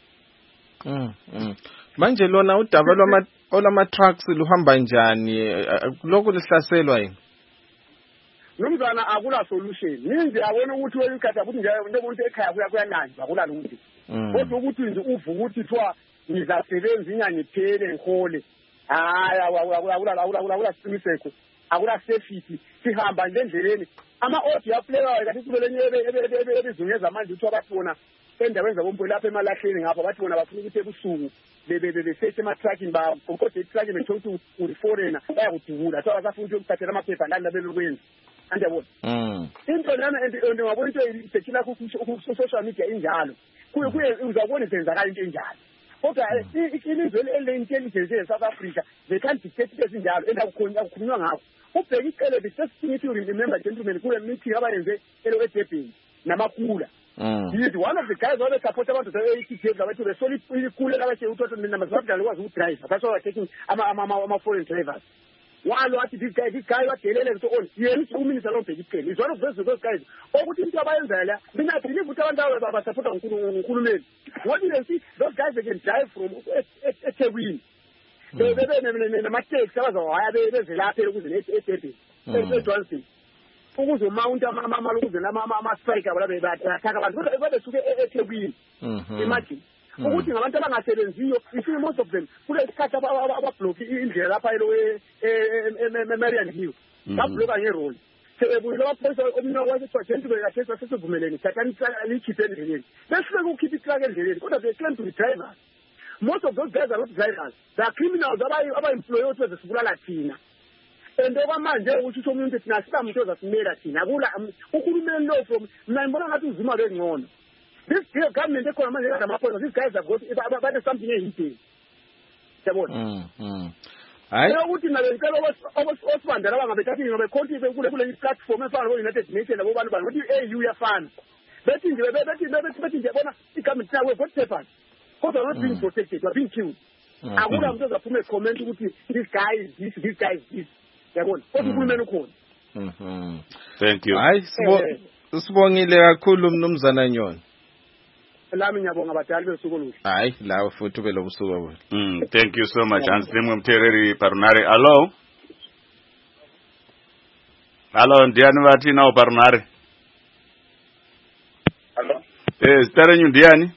A: Manje lona udaba olama-trucks luhamba njani lokhu lihlaselwa yini?
D: Nomzana akula solution ninzi abona ukuthi weyikhatha ukuthi nje umuntu ekhaya kuyananjwa akula lutho kodwa ukuthi nje uvuka ukuthi thiwa ngizasebenza inyanga iphele ngihole hayi akula siqiniseko akula safety sihamba nje endleleni ama-audio aplekayo kathi sibelenye ebizungeza manje ukuthi abafuna endaweni zabombo lapha emalahleni ngapha bathi bona bafuna ukuthi ebusuku besethi ema-trucking kodwa i-trucking bethola ukuthi uri-foreigner bayakudubula so abasafuna ukuthi ukuthathela amaphepha ndani labelokwenza. Andiyabona into lana ndingabona into isekhila ku-social media injalo kuye uzabona isenzakala into enjalo kodwa ilizwe ele-intelligence e-South Africa they can't dictate into ezinjalo akukhulunywa ngakho ubheka icele the first thing you remember gentlemen kule meeting abayenze eDurban namakula is one of the guys who support abantu ze-ATF labathi besoli ikule labathi uthatha nama-South ukwazi ukudrive that's why we're taking ama-foreign drivers. Walo athi this guy wadelele so on yena uminister lombheki icele is one of those guys ukuthi into abayenza la mina believe ukuthi abantu abasupporta uNkulunkulu what you see those guys they can drive from eThekwini bebe nama-taxi abazawahaya bezelapha ukuze eDurban eJohannesburg ukuze umount ukuze ama-strike abathaka abantu kodwa bebesuke eThekwini. Imagine ukuthi ngabantu abangasebenziyo isini most of them kule sikhathi abablock indlela lapha eMarian Hill babloka ngeroli sebebuyile abaphoyisa omnye kwasithiwa gentlemen kahle sasivumelene thathani likhiphe endleleni befike ukukhipha itraka endleleni kodwa they claim to be drivers. Most of those guys are not drivers, they are criminals aba-employe ukuthi bezesibulala thina and okwamanje ukuthi umuntu thina sibamuntu ozasimela thina kula uhulumeni lo from mina ngibona ngathi uzima bengcono. This government ekhona manje ngamaphoyisa these guys have got something ehidden. Yabona hayi ukuthi nalengelo osibandela bangabethathi ngoba konke kule platform efana no-United Nations labo bantu ukuthi i-AU yafana bethi nje bona i-government nawe got papers kodwa not being protected we're being killed. Akula muntu ozaphuma comment ukuthi this guy is this yabona kodwa uhulumeni ukhona.
B: Thank you.
A: Hayi sibongile kakhulu mnumzana Nyoni.
D: Lami ngiyabonga abadali besuku oluhle.
A: Hayi lawe futhi ube lobusuku obuhle.
B: Thank you so much Anselmo Mtereri Parunare. Hello ndiani vathi nawo Parunare?
C: Hello
B: starenyu ndiani?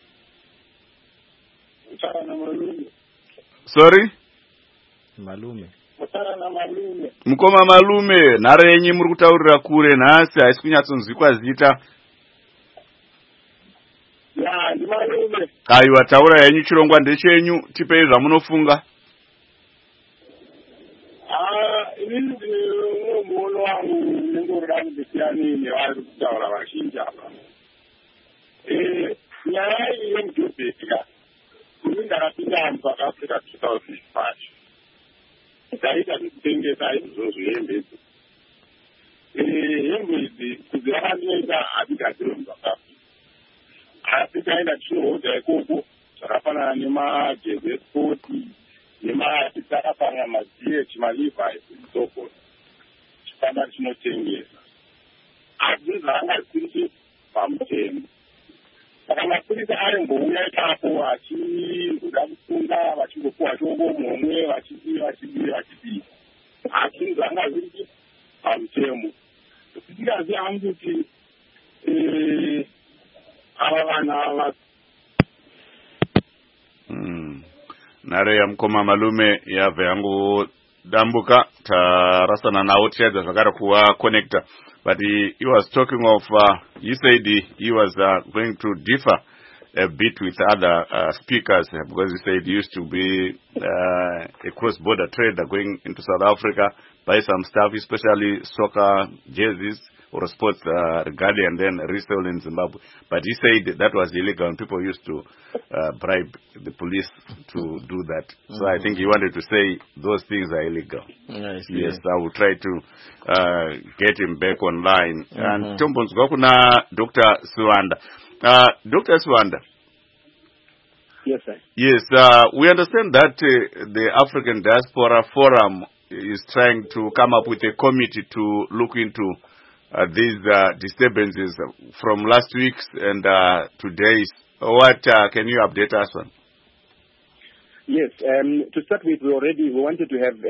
B: Sorry?
A: Malume.
B: Mukoma malume nhare yenyu muri kutaurira kure nhasi haisi kunyatsonzwikwa zita.
D: Ya ndimalume.
B: Aiwa taura yenyu chirongwa ndechenyu tipei zvamunofunga.
D: Ini muono wangu ndinoda kuti siyani nevari kutaura vazhinji apa. Nyaya yemudhobheka kuri ndakapinda muSouth Africa 2005 ndaita zvekutengesa izvozvo hembe idzi. Hembe idzi kudzirakandinoita hatigadzirwe muSouth Africa, asi taenda tichihodha ikoko zvakafanana nemajezi espoti nematisakafanana maGH maLevi's so forth, chifamba chinotengesa asi zvanga zvisiri pamutemo. Saka mapurisa arimbouya ipapo vachida kusunga vachingopuwa shoko mumwe vachidii asi zvanga zviri pamutemo. Tisingazivi hangu kuti ava vanhu ava
B: nhare yamukoma malume yabva yangu dambuka tarasana nawo tichaedza zvakare kuva connector, but he was talking of he said he was going to differ a bit with other speakers because he said he used to be a cross-border trader going into South Africa, buy some stuff, especially soccer jerseys or sports regalia, and then resell in Zimbabwe. But he said that was illegal and people used to bribe the police to do that. So I think he wanted to say those things are illegal. Yes, I will try to get him back online. And Tombonzwa kuna Dr. Siwanda. Dr. Siwanda.
C: Yes, sir.
B: Yes, we understand that the African Diaspora Forum is trying to come up with a committee to look into these disturbances from last week's and today's. What can you update us on?
C: Yes, to start with, we wanted to have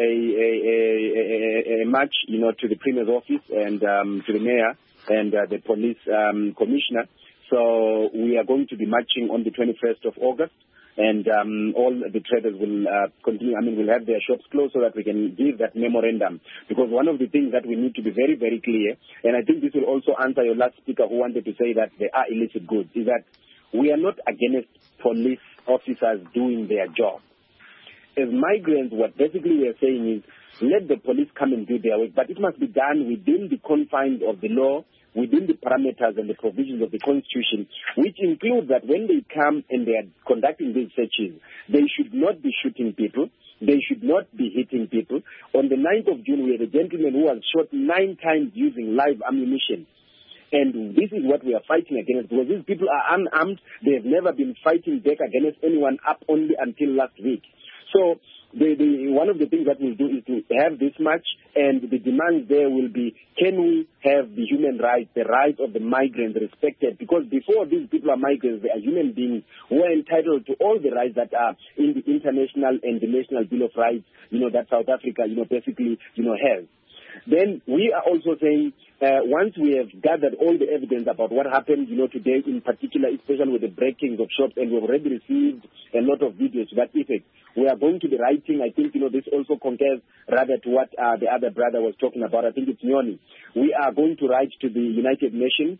C: a march, to the Premier's office and to the Mayor and the Police Commissioner. So we are going to be marching on the 21st of August. And all the traders will continue, will have their shops closed so that we can give that memorandum. Because one of the things that we need to be very, very clear, and I think this will also answer your last speaker who wanted to say that there are illicit goods, is that we are not against police officers doing their job. As migrants, what basically we are saying is, let the police come and do their work, but it must be done within the confines of the law, within the parameters and the provisions of the Constitution, which include that when they come and they are conducting these searches, they should not be shooting people, they should not be hitting people. On the 9th of June, we had a gentleman who was shot 9 times using live ammunition. And this is what we are fighting against, because these people are unarmed. They have never been fighting back against anyone up only until last week. So one of the things that we'll do is to have this march, and the demand there will be, can we have the human rights, the rights of the migrants respected? Because before these people are migrants, they are human beings who are entitled to all the rights that are in the international and the National Bill of Rights, that South Africa, basically, has. Then we are also saying, once we have gathered all the evidence about what happened, today in particular, especially with the breakings of shops, and we've already received a lot of videos to that effect, we are going to be writing. I think, this also concurs rather to what the other brother was talking about. I think it's Nyoni. We are going to write to the United Nations,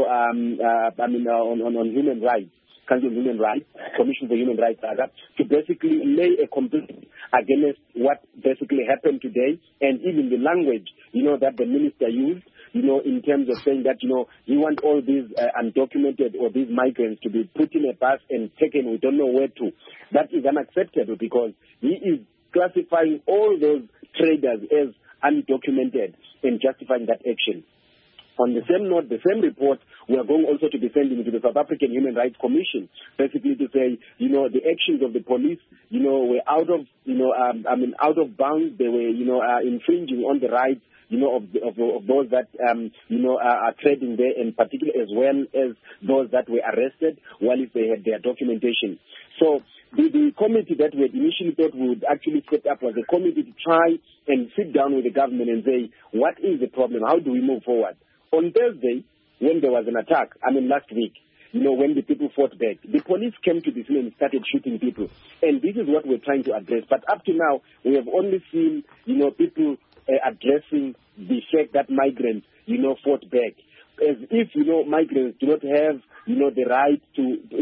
C: on human rights. Council of Human Rights, Commission for Human Rights, to basically lay a complaint against what basically happened today, and even the language, that the minister used, in terms of saying that, we want all these undocumented or these migrants to be put in a bus and taken, we don't know where to. That is unacceptable, because he is classifying all those traders as undocumented and justifying that action. On the same note, the same report, we are going also to be sending to the South African Human Rights Commission, basically to say, the actions of the police, were out of bounds. They were, infringing on the rights, of those that, are trading there, and particularly as well as those that were arrested while they had their documentation. So the committee that we had initially thought we would actually set up was a committee to try and sit down with the government and say, what is the problem? How do we move forward? On Thursday, when there was an attack, last week, when the people fought back, the police came to the scene and started shooting people. And this is what we're trying to address. But up to now, we have only seen, people addressing the fact that migrants, fought back. As if, migrants do not have, the right to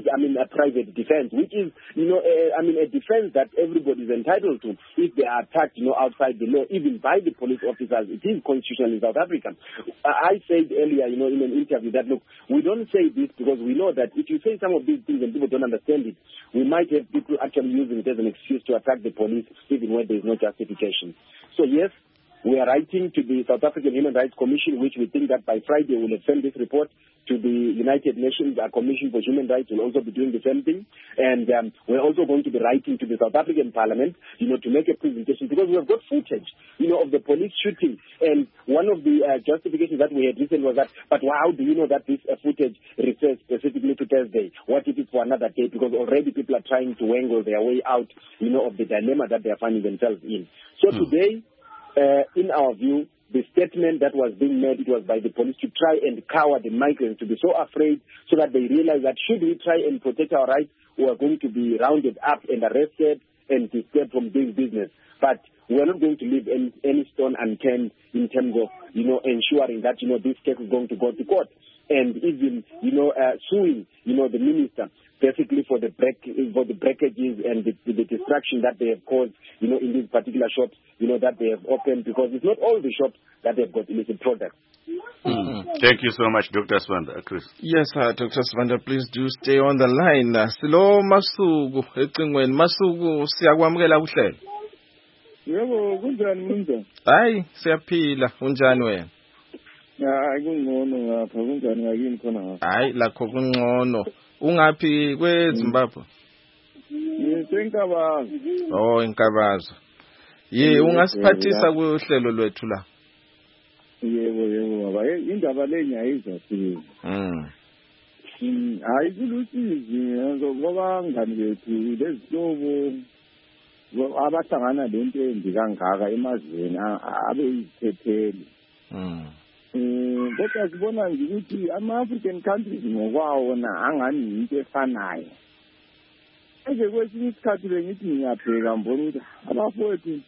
C: a private defense, which is, a defense that everybody is entitled to if they are attacked, outside the law, even by the police officers. It is constitutional in South Africa. I said earlier, in an interview that, look, we don't say this because we know that if you say some of these things and people don't understand it, we might have people actually using it as an excuse to attack the police even when there is no justification. So yes, we are writing to the South African Human Rights Commission, which we think that by Friday we will send this report to the United Nations Commission for Human Rights. Will also be doing the same thing. And we're also going to be writing to the South African Parliament, to make a presentation, because we have got footage, of the police shooting. And one of the justifications that we had written was that, but how do you know that this footage refers specifically to Thursday? What if it's for another day? Because already people are trying to wangle their way out, of the dilemma that they are finding themselves in. So today, in our view, the statement that was being made, it was by the police to try and cower the migrants, to be so afraid so that they realize that should we try and protect our rights, we are going to be rounded up and arrested and disturbed from doing business. But we are not going to leave any stone unturned in terms of, ensuring that, this case is going to go to court. And even, suing, the minister, basically for the breakages and the destruction that they have caused, in these particular shops, that they have opened, because it's not all the shops that they've got illicit products.
B: Thank you so much, Dr. Sibanda. Chris.
A: Yes, Dr. Sibanda, please do stay on the line. Silo Masuku, ecingweni Masuku, siyakwamukela kuhlelo.
E: Yebo, kunjani Mnumzane?
A: Hayi, siyaphila, unjani wena?
E: Hayi kungcono ngapha, kunjani ngakini khona ngapha?
A: Hayi, lakho kungcono. Ungaphi kweZimbabwe?
E: Ngisenkabazo.
A: Oh, Enkabazo. Ungasiphathisa kuhlelo lwethu la.
E: Yebo baba, indaba le ngiyayizwa. Hayi kulusizi ngoba ngani bethu lezihlobo abahlangana lento embi kangaka emazweni abe izithetheli. Kodwa sibona nje ukuthi ama-African countries ngokwawona angani into efanayo. Nje kwesinye isikhathi bengithi ngiyabheka mbona ukuthi abafowethu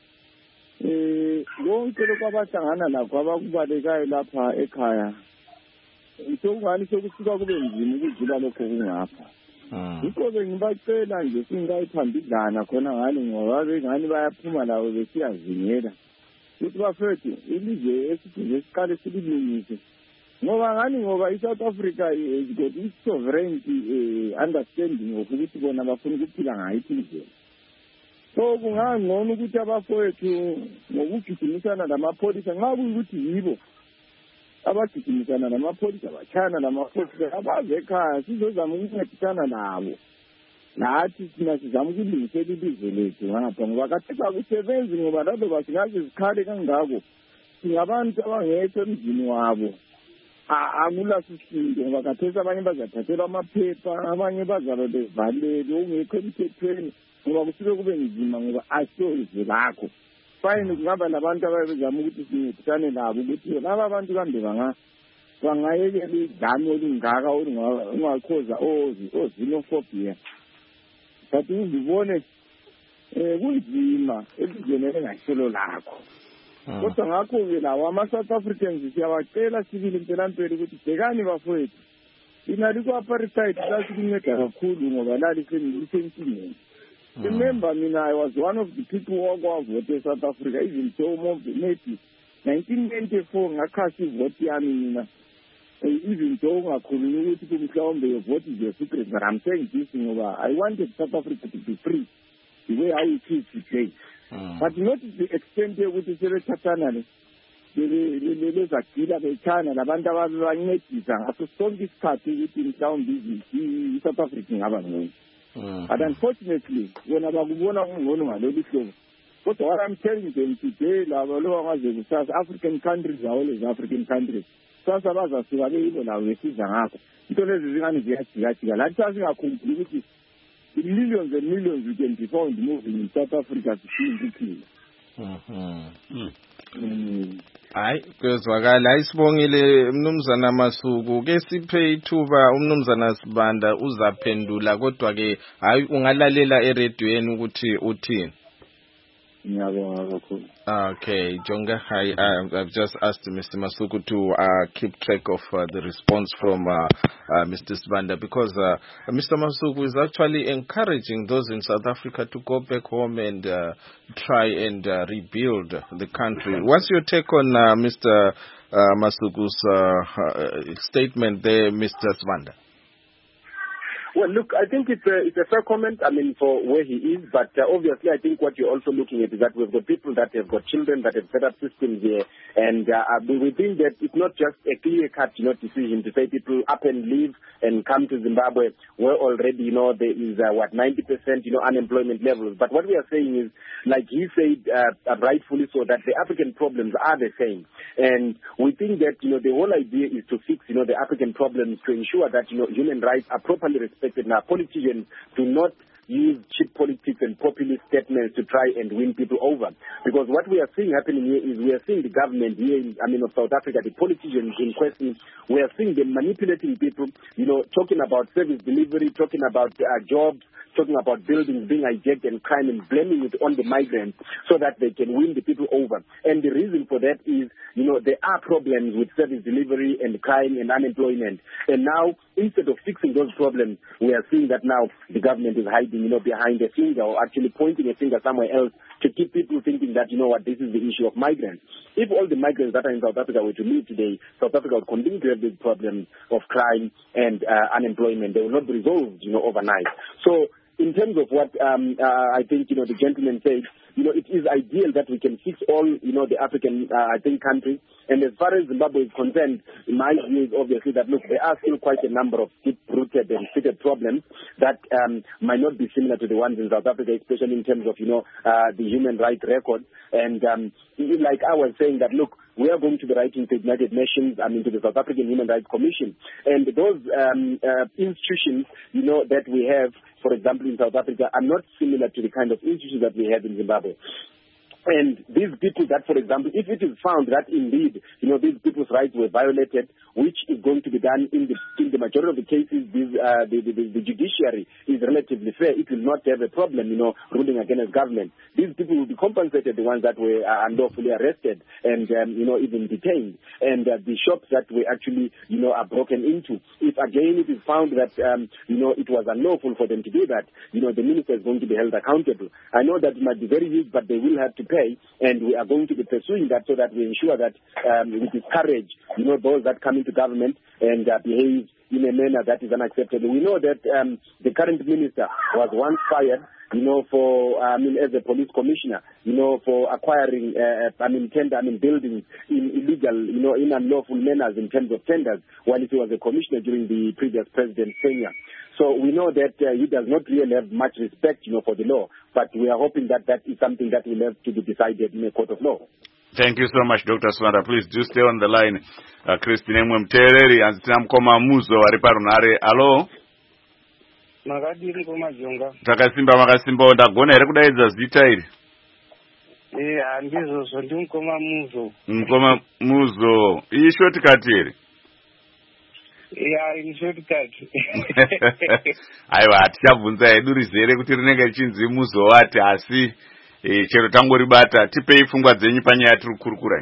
E: lonke lokhu abahlangana lakho abakubalekayo lapha ekhaya, sokungani sokusuka kube nzima ukudlula lokho kungapha. Yikho bengibacela nje singayithambidlana khona ngani ngoba bengani bayaphuma lawo besiyazingela ukuthi bafethu ilizwe esithi siqale sililungise, ngoba iSouth Africa has got its sovereignty understanding of ukuthi bona bafuna ukuphila ngayiphi indlela. So kungangcono ukuthi abafowethu ngokugijimisana namapholisa, nxa kuyikuthi yibo abagijimisana namapholisa bachana namapholisa abaze ekhaya sizozama ukuncedisana nabo, nathi thina sizama ukulungisela ilizwe lethu ngapha, ngoba kathesi akusebenzi, ngoba laloba singaze zikhale kangako singabantu abangekho emzini wabo akulasisindo, ngoba kathesi abanye bazathathelwa amaphepha, abanye bazabe bevalelwe ungekho emthethweni, ngoba kusuke kube nzima, ngoba asiyozwe lakho. Fine, kungaba labantu ababezama ukuthi sincedisane labo ukuthi laba abantu kambe bangayekela idlame olungaka olungakhoza ozinophobia. But uzibone kunzima elizweni elingahlelo lakho. Kodwa ngakho-ke lawo ama-South Africans siyawacela sibili impelampela ukuthi bhekani bafowethu, inali ku-apartheid lasikunceda kakhulu ngoba lalisenkingeni. Remember, I was one of the people who voted South Africa, even so maybe 1994 ngakhasi vote yami mina, even though ngakhuluma ukuthi kumhlawumbe vote is a secret, but I'm saying this ngoba I wanted South Africa to be free the way how it is today. But not to the extent yokuthi sebethathana lezagila bechana labantu ababancedisa ngaso sonke isikhathi ukuthi mhlawumbe i-South Africa ingaba ngcono. But unfortunately, when abakubona kungcono ngalolu hlobo, kodwa what I'm telling them today, labo lobangaze kusasa, African countries are always African countries. Sasa bazasuka beyibo lawo besiza ngakho. Into lezi zingane ziyajika. Lathi sasingakhumbuli ukuthi millions and millions we can be found moving in South Africa to see
A: Hayi, kwezwakala isibongile Mnumzana Masuku, ke siphe ithuba uMnumzana Sibanda uzaphendula, kodwa ke hayi ungalalela eredweni ukuthi uthini. Okay, Jonga, I've just asked Mr. Masuku to keep track of the response from Mr. Sibanda, because Mr. Masuku is actually encouraging those in South Africa to go back home and try and rebuild the country. What's your take on Mr. Masuku's statement there, Mr. Sibanda?
C: Well, look, I think it's a fair comment, for where he is, but obviously I think what you're also looking at is that we've got people that have got children that have set up systems here, and we think that it's not just a clear-cut, decision to say people up and leave and come to Zimbabwe where already, there is, 90%, unemployment levels. But what we are saying is, like he said, rightfully so, that the African problems are the same. And we think that, the whole idea is to fix, the African problems to ensure that, human rights are properly respected. Now, politicians do not use cheap politics and populist statements to try and win people over. Because what we are seeing happening here is we are seeing the government here, of South Africa, the politicians in question, we are seeing them manipulating people, talking about service delivery, talking about jobs, talking about buildings being hijacked and crime, and blaming it on the migrants so that they can win the people over. And the reason for that is, there are problems with service delivery and crime and unemployment. And now, instead of fixing those problems, we are seeing that now the government is hiding, behind a finger, or actually pointing a finger somewhere else to keep people thinking that, this is the issue of migrants. If all the migrants that are in South Africa were to leave today, South Africa would continue to have these problems of crime and unemployment. They will not be resolved, overnight. So, in terms of what I think, the gentleman said, it is ideal that we can fix all, the African, countries. And as far as Zimbabwe is concerned, my view is obviously that, look, there are still quite a number of deep-rooted and seated problems that might not be similar to the ones in South Africa, especially in terms of, the human rights record. And like I was saying that, look, we are going to be writing to the United Nations, to the South African Human Rights Commission. And those institutions, that we have, for example, in South Africa, are not similar to the kind of institutions that we have in Zimbabwe. And these people that, for example, if it is found that indeed, these people's rights were violated, which is going to be done in the majority of the cases, the judiciary is relatively fair. It will not have a problem, ruling against government. These people will be compensated, the ones that were unlawfully arrested and, even detained. And the shops that were actually, are broken into. If again it is found that, it was unlawful for them to do that, the minister is going to be held accountable. I know that it might be very huge, but they will have to pay. And we are going to be pursuing that so that we ensure that we discourage, those that come into government and behave in a manner that is unacceptable. We know that the current minister was once fired, as a police commissioner, for acquiring, buildings in illegal, in unlawful manners in terms of tenders, while he was a commissioner during the previous president's tenure. So we know that he does not really have much respect, for the law, but we are hoping that that is something that will have to be decided in a court of law.
B: Thank you so much, Dr. Sibanda. Please do stay on the line. Christine Mtereri and Tinamkoma Muzo Ariparunare. Hello?
F: Makadiri kumajonga.
B: Takasimba ndagona here kudaidza zita iri.
F: Handizvo ndimukoma Muzo.
B: Mukoma Muzo. Iyi shortcut here.
F: In shortcut.
B: Aiwa tichabvunza hedu rizere kuti rinenge richinzi Muzo wati asi chero tangoribata tipei pfungwa dzenyu panyaya tiri kukurukurai.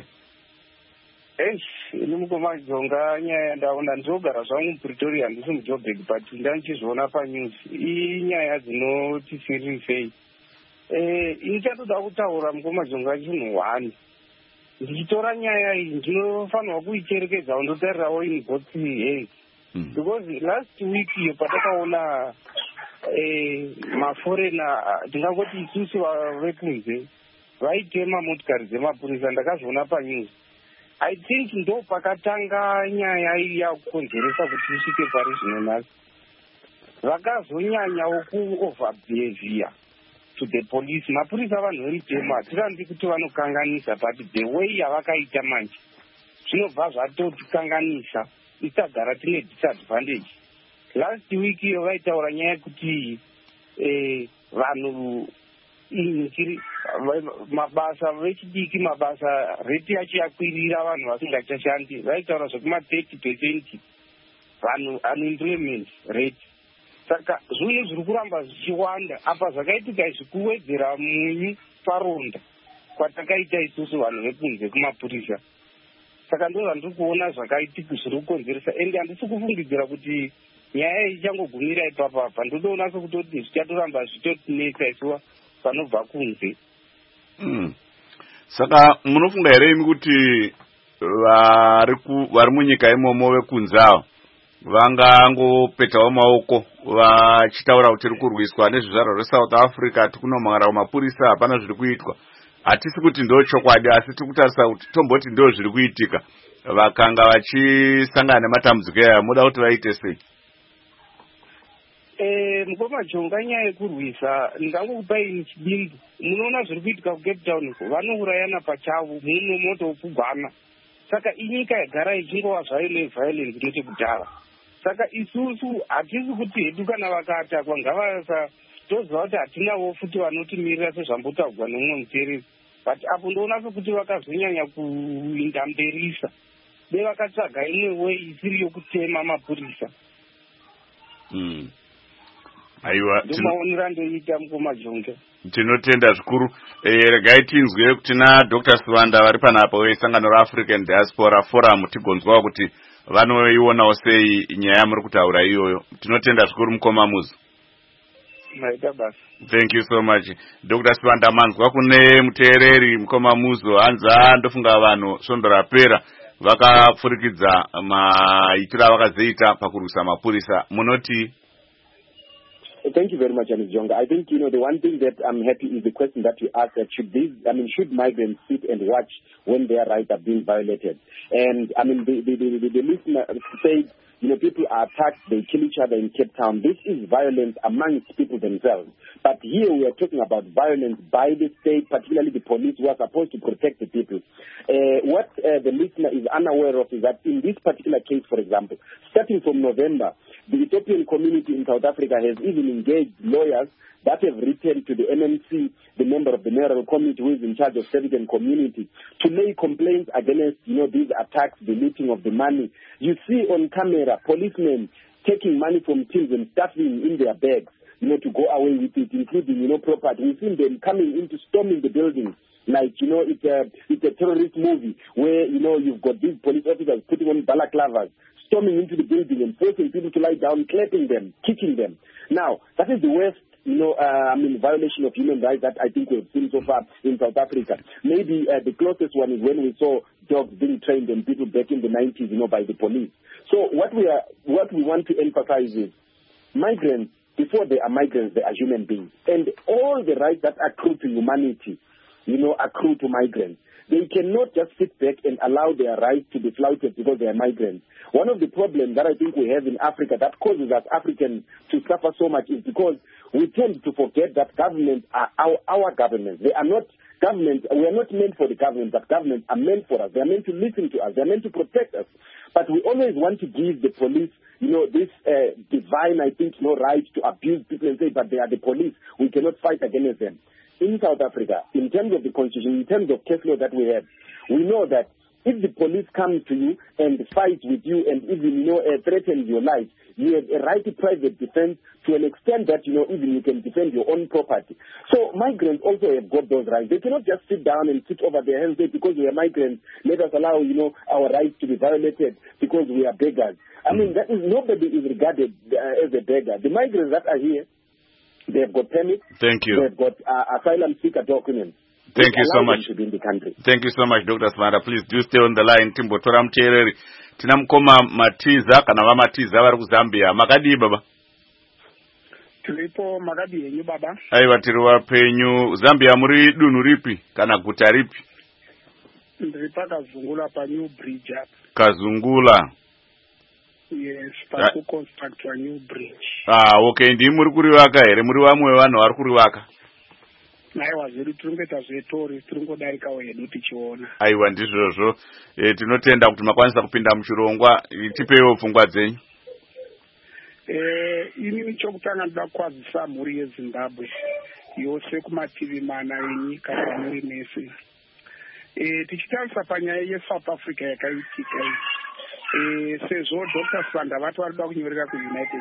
F: Ini mukomajonga nyaya ndaona ndinogara zvangu muPretoria ndisi muJoburg but ndandichizviona panews inyaya dzinotisirifei. Ndichatoda kutaura mukomajonga chinhu one. Ndichitora nyaya iyi ndinofanirwa kuicherekedza ndotarirawo in both ways. Because last week iyo patakaona maforena ndingangoti isusu vekunze vaitema motikari dzemapurisa ndakazviona panews. I think ndo pakatanga nyaya iyi yakukonzeresa kuti isvike pari zvino nhasi. Vakazonyanyawo kuoverbehaviour to the police. Mapurisa vanhu vemutema tirandi kuti vanokanganisa, but the way yavakaita manje zvinobva zvatotikanganisa, tisagara tine disadvantage. Last week iyo vaitaura nyaya yekuti vanhu mabasa vechidiki, mabasa rate yacho yakwirira, vanhu vasingachashandi. Vaitaura zvekuma 30% vanhu unemployment rate. Saka zvinhu zviri kuramba zvichiwanda apa zvakaitika izvi kuwedzera munyu paronda. kwatakaita isusu vanhu vekunze kumapurisa. Saka ndo zvandiri kuona zvakaitika zviri kukonzeresa, ende handisi kufungidzira kuti nyaya ichangogumira ipapo apa. Ndotoona sekutoti zvichatoramba zvitotinetsa isuwa vanobva kunze.
B: Saka munofunga here imi kuti vari munyika imomo vekunze avo vangangopetawo maoko vachitaura kuti tiri kurwiswa nezvizvarwa zveSouth Africa, tikunomangara kumapurisa, hapana zviri kuitwa? Hatisi kuti ndo chokwadi, asi tiri kutarisa kuti tomboti ndo zviri kuitika. Vakanga vachisangana nematambudziko aya, muda kuti vaite sei?
F: Mukoma Jonga, nyaya yekurwisa ndingangokupai chidimbu. Munoona zviri kuitika kuCape Town uko, vanourayana pachavo, muno moto upugwana. Saka inyika yagara ichingova violence nechekudhara. Saka isusu hatisi kuti hedu kana vakatakwa ngavasatoziva kuti hatinavo futi vanotimirira sezvambotaurwa nemumwe muteereri. But apo ndoona sekuti vakazonyanya kuinda mberisa. Vakatsvaga imwe way isiri yokutema mapurisa.
B: Aiwa,
F: ndomaonera ndoita Mukoma Jonga.
B: Tinotenda zvikuru. Regai tinzwe kuti na Dr. Swanda vari panapa vesangano reAfrican Diaspora Forum tigonzwawo kuti vanoionawo sei nyaya muri kutaura iyoyo. Tinotenda zvikuru Mukoma Muzi.
F: Maita basa.
B: Thank you so much. Dr. Swanda, manzwa kune muteereri Mukoma Muzo, hanza ndofunga vanhu svondo rapera vakapfurikidza maitiro avakazoita pakurwisa mapurisa. Munoti?
C: Thank you very much, Anis Jonga. I think, the one thing that I'm happy is the question that you asked, that should migrants sit and watch when their rights are being violated? And, the listener said, people are attacked, they kill each other in Cape Town. This is violence amongst people themselves. But here we are talking about violence by the state, particularly the police who are supposed to protect the people. What the listener is unaware of is that in this particular case, for example, starting from November, the Ethiopian community in South Africa has even engaged lawyers that have written to the MMC, the member of the mayoral committee who is in charge of service and community, to lay complaints against, these attacks, the looting of the money. You see on camera policemen taking money from teams and stuffing in their bags, to go away with it, including, property. We've seen them coming into storming the buildings. Like, it's a terrorist movie where, you've got these police officers putting on balaclavas, storming into the building and forcing people to lie down, clapping them, kicking them. Now, that is the worst, violation of human rights that I think we've seen so far in South Africa. Maybe the closest one is when we saw dogs being trained and people back in the 90s, by the police. So what we want to emphasize is migrants, before they are migrants, they are human beings. And all the rights that accrue to humanity, accrue to migrants. They cannot just sit back and allow their rights to be flouted because they are migrants. One of the problems that I think we have in Africa that causes us Africans to suffer so much is because we tend to forget that governments are our governments. They are not governments. We are not meant for the government, but governments are meant for us. They are meant to listen to us. They are meant to protect us. But we always want to give the police, this divine, right to abuse people and say, but they are the police. We cannot fight against them. In South Africa, in terms of the constitution, in terms of case law that we have, we know that if the police come to you and fight with you and even, threatens your life, you have a right to private defense to an extent that, even you can defend your own property. So migrants also have got those rights. They cannot just sit down and sit over their hands because we are migrants. Let us allow, our rights to be violated because we are beggars. Nobody is regarded as a beggar. The migrants that are here, they have got permits.
B: Thank you.
C: They have got asylum seeker documents.
B: Thank you so much.
C: To be in the country.
B: Thank you so much, Dr. Swanda. Please do stay on the line. Timbotora mteereri. Tina Mukoma Matiza kana vamatiza vari kuZambia. Makadi baba?
G: Tiripo makadi yenyu baba.
B: Aiwa tiri wapenyu. Zambia muri dunhu ripi kana guta ripi?
G: Ndiri paKazungula pa New Bridge.
B: Kazungula.
G: Yes, paku construct a new bridge.
B: Okay, ndi muri kurivaka here? Muri vamwe vanhu vari kurivaka?
G: Aiwa zviri turikuita zvetori tiringodarikawo hedu tichiona.
B: Aiwa ndizvozvo. Tinotenda kuti makwanisa kupinda muchirongwa. Tipewo pfungwa dzenyu.
G: Ini chokutanga ndoda kwazisa mhuri yeZimbabwe yose kumativi mana enyika kwamuri mese. Tichitarisa panyaya yeSouth Africa yakaitika sezvo Dr. Swanda vati vari kuda kunyorera kuUnited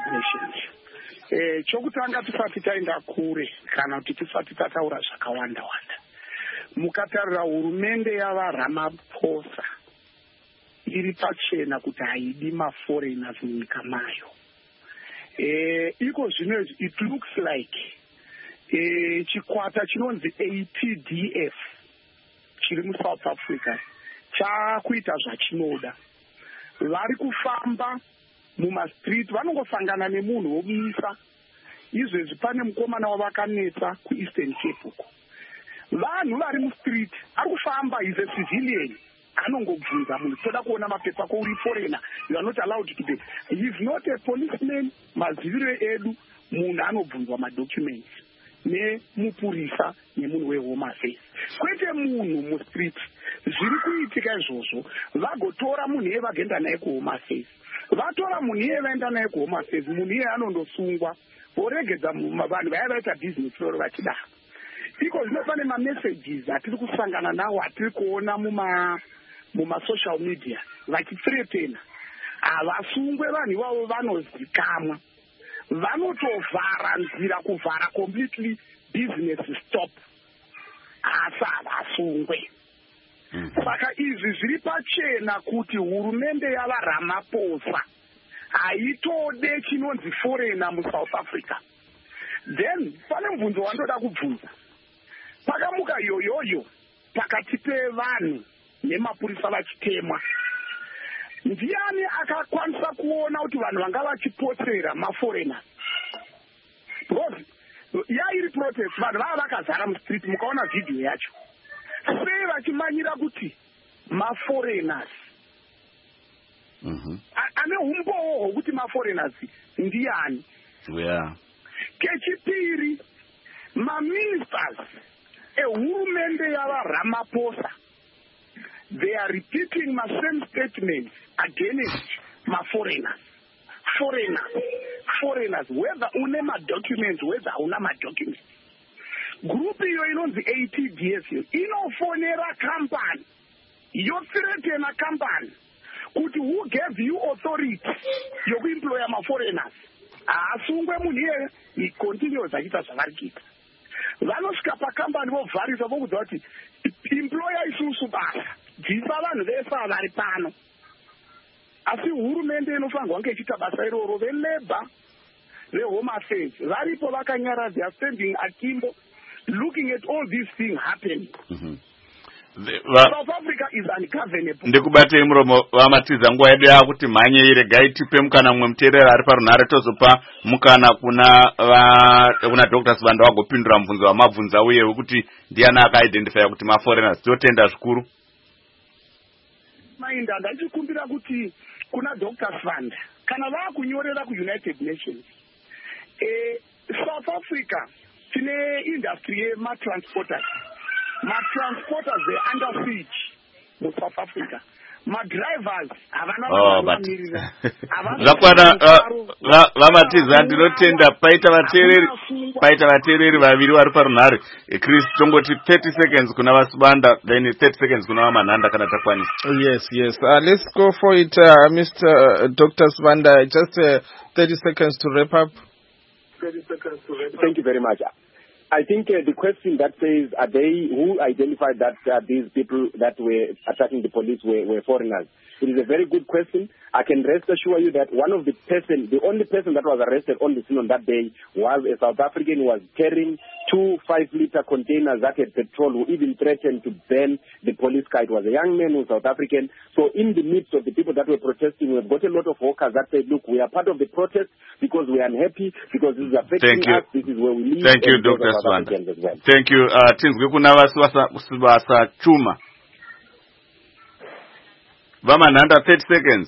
G: Nations. Chokutanga tisati taenda kure kana kuti tisati tataura zvakawanda-wanda. mukatarira hurumende yava Ramaphosa iri pachena kuti haidi maforeigners munyika mayo. Iko zvino it looks like chikwata chinonzi ATDF chiri muSouth Africa chakuita zvachinoda. Vari kufamba mumastreet vanongosangana nemunhu womuisa. Izvezvi pane mukomana wavakanetsa kuEastern Cape uko. Vanhu vari mustreet ari kufamba, is a civilian, anongobvunza munhu toda kuona mapepa ko uri foreigner, you are not allowed to be. He is not a policeman. Maziviro edu munhu anobvunzwa madocuments nemupurisa nemunhu weHome Affairs. Kwete munhu mustreet. Zviri kuitika izvozvo, vagotora munhu iye vagenda naye kuHome Affairs. Vatora munhu iye vaenda naye kuHome Affairs, munhu iye anondosungwa voregedza vanhu vaya vaita business floro vachida. Iko zvino pane mamessages atiri kusangana nawo atiri kuona muma-social media vachithreatena. Havasungwe vanhu ivavo vanozikamwa. Vanotovhara nzira, kuvhara completely business stop. Asi havasungwe. Saka izvi zviri pachena kuti hurumende yava Ramaphosa haitode chinonzi foreigner muSouth Africa. Then pane mubvunzo wandoda kubvunza. Pakamuka yoyoyo pakati pevanhu nemapurisa vachitemwa. Ndiani akakwanisa kuona kuti vanhu vanga vachipotsera maforeigners? Because yairi protest, vanhu vava vakazara mustreet, mukaona video yacho. Sei vachimanyira kuti maforeigners? Ane umbowo hwokuti maforeigners ndiani? Kechipiri, maministers ehurumende yava Ramaphosa, they are repeating the same statements against maforeigners. Foreigners, whether une documents, whether una documents. Group iyo inonzi ATDF inofonera company, yothreatena company, kuti who gave you authority yokuemploya maforeigners. Asungwe munhu iye ni continuous achita zvavari kuita. Vanosvika pakambani vovharisa vokudza kuti employer isusu basa, bvisa vanhu vese vari pano. Asi hurumende inofanirwa kunge ichiita basa iroro. VeLabour, veHome Affairs varipo vakanyara, they are standing akimbo looking at all these things happening. South Africa is ungovernable.
B: Ndikubatei muromo vamatiza nguva yedu yakuti mhanye iregai tipe mukana mumwe muteerera ari parunhare tozopa mukana kuna Dr. Sibanda wagopindura mubvunzo wamabvunza uye wekuti ndiani akaidentifya kuti maforeigners. Totenda zvikuru.
G: Mainda ndachikumbira kuti kuna Dr. Sibanda kana vakunyorera kuUnited Nations, South Africa tine industry yematransporters. Matransporters, they under siege in South Africa. Madrivers havana vamirira.
B: Zvakwana vamatiza ndinotenda paita vateereri vaviri vari parunhare. Chris, tongoti 30 seconds kuna vaSibanda, then 30 seconds kuna vaManhanda kana takwanisa.
A: Yes. Let's go for it, Mr. Dr. Sibanda. Just 30 seconds to wrap up.
C: Thank you very much. I think the question that says, are they who identified that these people that were attacking the police were foreigners? It is a very good question. I can rest assure you that the only person that was arrested on the scene on that day was a South African who was carrying 2 5-liter containers that had petrol, who even threatened to burn the police car. It was a young man who was South African. So in the midst of the people that were protesting, we've got a lot of hawkers that said, look, we are part of the protest because we are unhappy, because this is affecting us. This is where we live.
B: Thank you, Dr. Sibanda. Well. Thank you. Tinzwe kuna vasibasa chuma. VaManhanda, 30 seconds.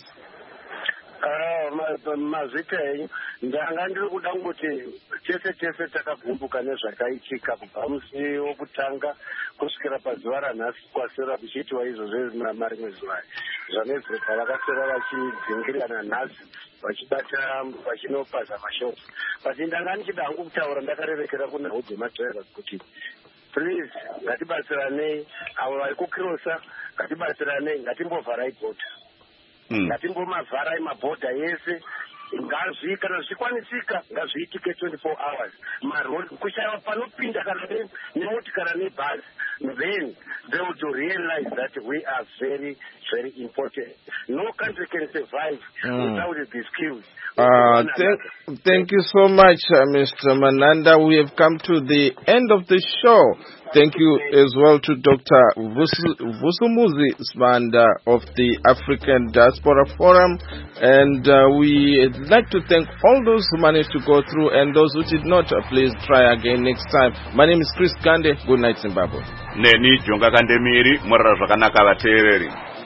D: Mazvikei ndanga ndiri kuda kuti tese takabvumbuka nezvakaitika kubva musi wokutanga kusvikira pazuva ranhasi kwasera kuchiitwa izvozvo marimwe zuva zvanezvepa vakasera vachidzingirirana nhasi vachinopaza mashoti. But ndanga ndichida hangu kutaura ndakarerekera kuna hudze madrivers kuti please ngatibatsiranei, avo vari kukirosa ngatibatsiranei, ngatimbovharai bhodha, ngatimbomavharai mabhodha yese kana zvikwanisika ngazviitike 24 hours. Marori kushaiwa panopinda kana nemotikara nebhasi, then they would realize that we are very, very important. No country can survive without these skills.
A: Thank you so much, Mr. Mananda. We have come to the end of the show. Thank you as well to Dr. Vusumuzi Sibanda of the African Diaspora Forum. And we'd like to thank all those who managed to go through, and those who did not, please try again next time. My name is Chris Gande. Good night, Zimbabwe.
B: Neni Jonga Kandemiri, Mora Vakanaka Vatereri.